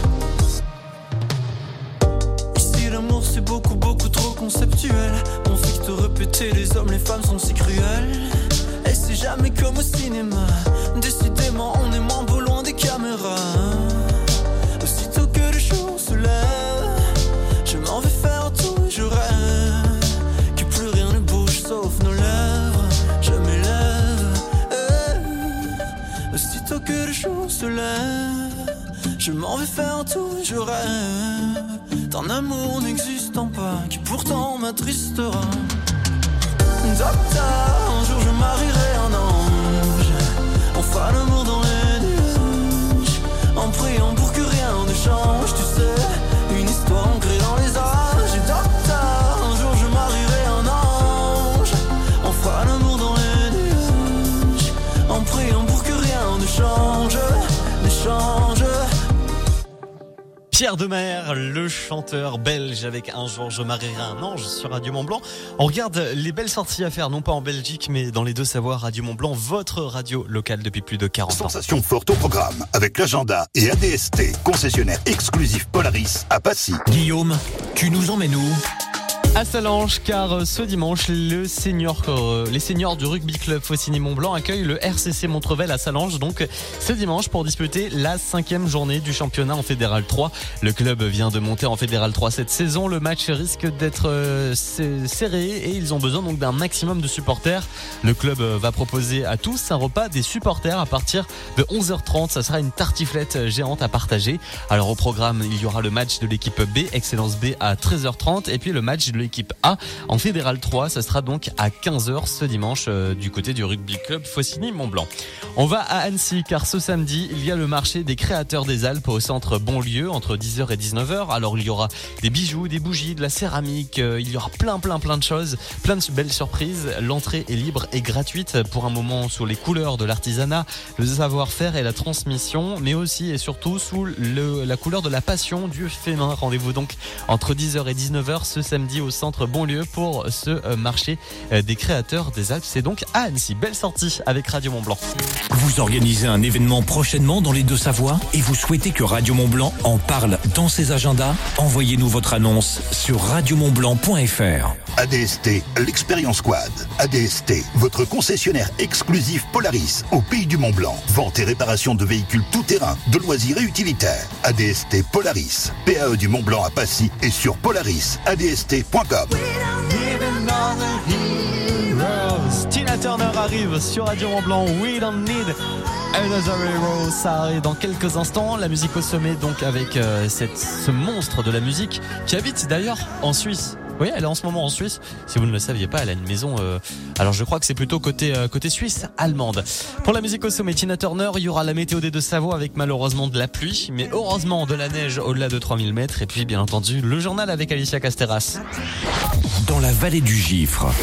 Ici l'amour c'est beaucoup beaucoup trop conceptuel. On fait que te répéter, les hommes, les femmes sont si cruels. Et c'est jamais comme au cinéma. Décidément on est moins beau loin des caméras. Aussitôt que le jour se lève, je m'en vais faire tout et je rêve que plus rien ne bouge sauf nos lèvres. Je m'élève, eh. Aussitôt que le jour se lève, je m'en vais faire tout et je rêve d'un amour n'existant pas, qui pourtant m'attristera. Docteur, un jour je marierai un ange. On fera l'amour dans les nuages, en priant pour que rien ne change. Tu sais, une histoire ancrée dans les âges. Et docteur, un jour je marierai un ange. On fera l'amour dans les nuages, en priant pour que rien ne change, ne change. Pierre Demers, le chanteur belge, avec Un jour je marierai un ange sur Radio Mont-Blanc. On regarde les belles sorties à faire, non pas en Belgique, mais dans les Deux-Savoies. Radio Mont-Blanc, votre radio locale depuis plus de quarante ans. Sensation forte au programme avec l'agenda et A D S T, concessionnaire exclusif Polaris à Passy. Guillaume, tu nous emmènes où ? À Sallanches, car ce dimanche, le senior, euh, les seniors du rugby club Faucigny-Mont-Blanc accueillent le R C C Montrevel à Sallanches, donc ce dimanche pour disputer la cinquième journée du championnat en Fédéral trois. Le club vient de monter en Fédéral trois cette saison. Le match risque d'être euh, serré et ils ont besoin donc d'un maximum de supporters. Le club va proposer à tous un repas des supporters à partir de onze heures trente. Ça sera une tartiflette géante à partager. Alors au programme, il y aura le match de l'équipe B, Excellence B, à treize heures trente, et puis le match de l'équipe A en Fédéral trois, ça sera donc à quinze heures ce dimanche euh, du côté du rugby club Faucigny-Mont-Blanc. On va à Annecy car ce samedi il y a le marché des créateurs des Alpes au centre Bonlieu entre dix heures et dix-neuf heures. Alors il y aura des bijoux, des bougies, de la céramique, euh, il y aura plein plein plein de choses, plein de belles surprises. L'entrée est libre et gratuite pour un moment sous les couleurs de l'artisanat, le savoir-faire et la transmission, mais aussi et surtout sous le, la couleur de la passion du féminin. Rendez-vous donc entre dix heures et dix-neuf heures ce samedi au centre Bonlieu pour ce marché des créateurs des Alpes. C'est donc à Annecy. Belle sortie avec Radio Mont-Blanc. Vous organisez un événement prochainement dans les Deux-Savoies et vous souhaitez que Radio Mont-Blanc en parle dans ses agendas? Envoyez-nous votre annonce sur radio mont blanc point f r. A D S T, l'Expérience Quad. A D S T, votre concessionnaire exclusif Polaris au pays du Mont-Blanc. Vente et réparation de véhicules tout-terrain, de loisirs et utilitaires. A D S T Polaris, P A E du Mont-Blanc à Passy et sur polaris a d s t point com. Tina Turner arrive sur Radio Mont-Blanc. We don't need another hero. Ça arrive dans quelques instants. La musique au sommet, donc avec euh, cette, ce monstre de la musique qui habite d'ailleurs en Suisse. Oui, elle est en ce moment en Suisse. Si vous ne le saviez pas, elle a une maison. Euh, alors je crois que c'est plutôt côté euh, côté suisse allemande. Pour la musique au sommet, Tina Turner, il y aura la météo des Deux-Savoies avec malheureusement de la pluie, mais heureusement de la neige au-delà de trois mille mètres. Et puis bien entendu le journal avec Alicia Casteras. Dans la vallée du Gifre,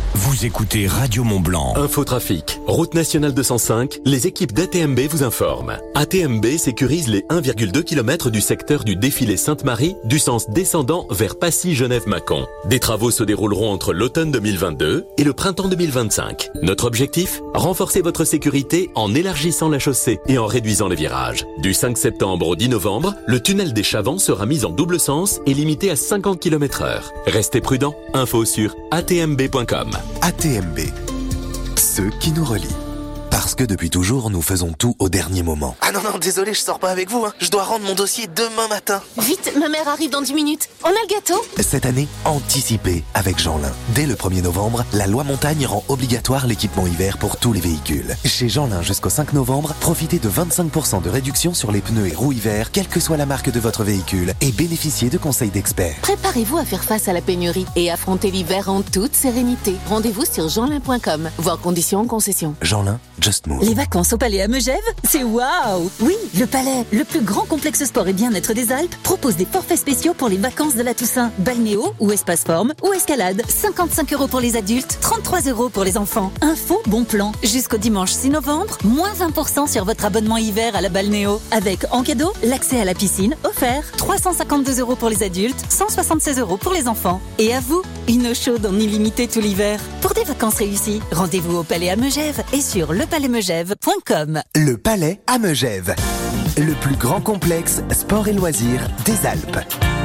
Vous écoutez Radio Mont-Blanc. Infotrafic, route nationale deux cent cinq, les équipes d'A T M B vous informent. A T M B sécurise les un virgule deux kilomètres du secteur du défilé Sainte-Marie du sens descendant vers Passy-Genève-Mâcon. Des travaux se dérouleront entre l'automne deux mille vingt-deux et le printemps deux mille vingt-cinq. Notre objectif ? Renforcer votre sécurité en élargissant la chaussée et en réduisant les virages. Du cinq septembre au dix novembre, le tunnel des Chavants sera mis en double sens et limité à cinquante kilomètres heure. Restez prudents, info sur a t m b point com. A T M B, ceux qui nous relient. Parce que depuis toujours, nous faisons tout au dernier moment. Ah non, non, désolé, je sors pas avec vous. Hein. Je dois rendre mon dossier demain matin. Vite, ma mère arrive dans dix minutes. On a le gâteau ? Cette année, anticipez avec Jeanlin. Dès le premier novembre, la loi montagne rend obligatoire l'équipement hiver pour tous les véhicules. Chez Jeanlin jusqu'au cinq novembre, profitez de vingt-cinq pour cent de réduction sur les pneus et roues hiver, quelle que soit la marque de votre véhicule, et bénéficiez de conseils d'experts. Préparez-vous à faire face à la pénurie et affrontez l'hiver en toute sérénité. Rendez-vous sur jeanlin point com, voir conditions en concession. Jeanlin, just move. Les vacances au Palais à Megève, c'est waouh! Oui, le Palais, le plus grand complexe sport et bien-être des Alpes, propose des forfaits spéciaux pour les vacances de la Toussaint. Balnéo ou espace forme ou escalade. cinquante-cinq euros pour les adultes, trente-trois euros pour les enfants. Info, bon plan. Jusqu'au dimanche six novembre, moins vingt pour cent sur votre abonnement hiver à la Balnéo. Avec en cadeau, l'accès à la piscine offert. trois cent cinquante-deux euros pour les adultes, cent soixante-seize euros pour les enfants. Et à vous, une eau chaude en illimité tout l'hiver. Pour des vacances réussies, rendez-vous au Palais à Megève et sur le palais megève point com. Le Palais à Megève, le plus grand complexe sport et loisirs des Alpes.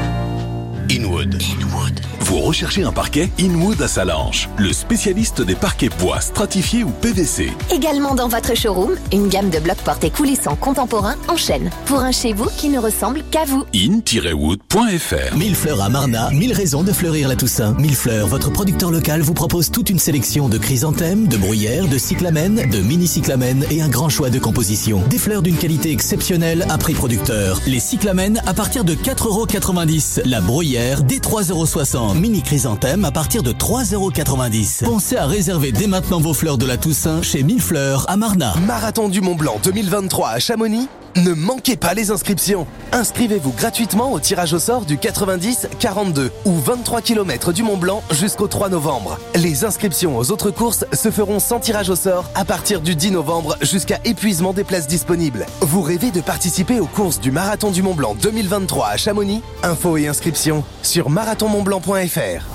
Inwood. Inwood. Vous recherchez un parquet ? Inwood à Salanches, le spécialiste des parquets bois stratifiés ou P V C. Également dans votre showroom, une gamme de blocs portés coulissants contemporains en chêne. Pour un chez vous qui ne ressemble qu'à vous. in tiret wood point f r. Mille fleurs à Marna, mille raisons de fleurir la Toussaint. Mille fleurs, votre producteur local vous propose toute une sélection de chrysanthèmes, de bruyères, de cyclamènes, de mini-cyclamènes et un grand choix de compositions. Des fleurs d'une qualité exceptionnelle à prix producteur. Les cyclamènes à partir de quatre euros quatre-vingt-dix. La bruyère dès trois euros soixante. Mini chrysanthème à partir de trois euros quatre-vingt-dix. Pensez à réserver dès maintenant vos fleurs de la Toussaint chez Mille Fleurs à Marna. Marathon du Mont Blanc deux mille vingt-trois à Chamonix. Ne manquez pas les inscriptions. Inscrivez-vous gratuitement au tirage au sort du quatre-vingt-dix quarante-deux ou vingt-trois kilomètres du Mont Blanc jusqu'au trois novembre. Les inscriptions aux autres courses se feront sans tirage au sort à partir du dix novembre jusqu'à épuisement des places disponibles. Vous rêvez de participer aux courses du Marathon du Mont Blanc deux mille vingt-trois à Chamonix ? Infos et inscriptions sur marathon mont blanc point f r.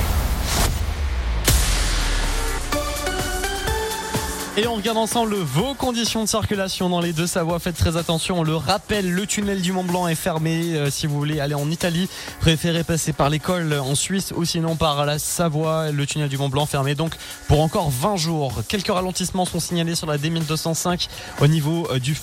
Et on regarde ensemble vos conditions de circulation dans les Deux-Savoies. Faites très attention, on le rappelle, le tunnel du Mont-Blanc est fermé. Euh, si vous voulez aller en Italie, préférez passer par l'école en Suisse ou sinon par la Savoie. Le tunnel du Mont-Blanc fermé donc pour encore vingt jours. Quelques ralentissements sont signalés sur la D mille deux cent cinq au niveau euh, du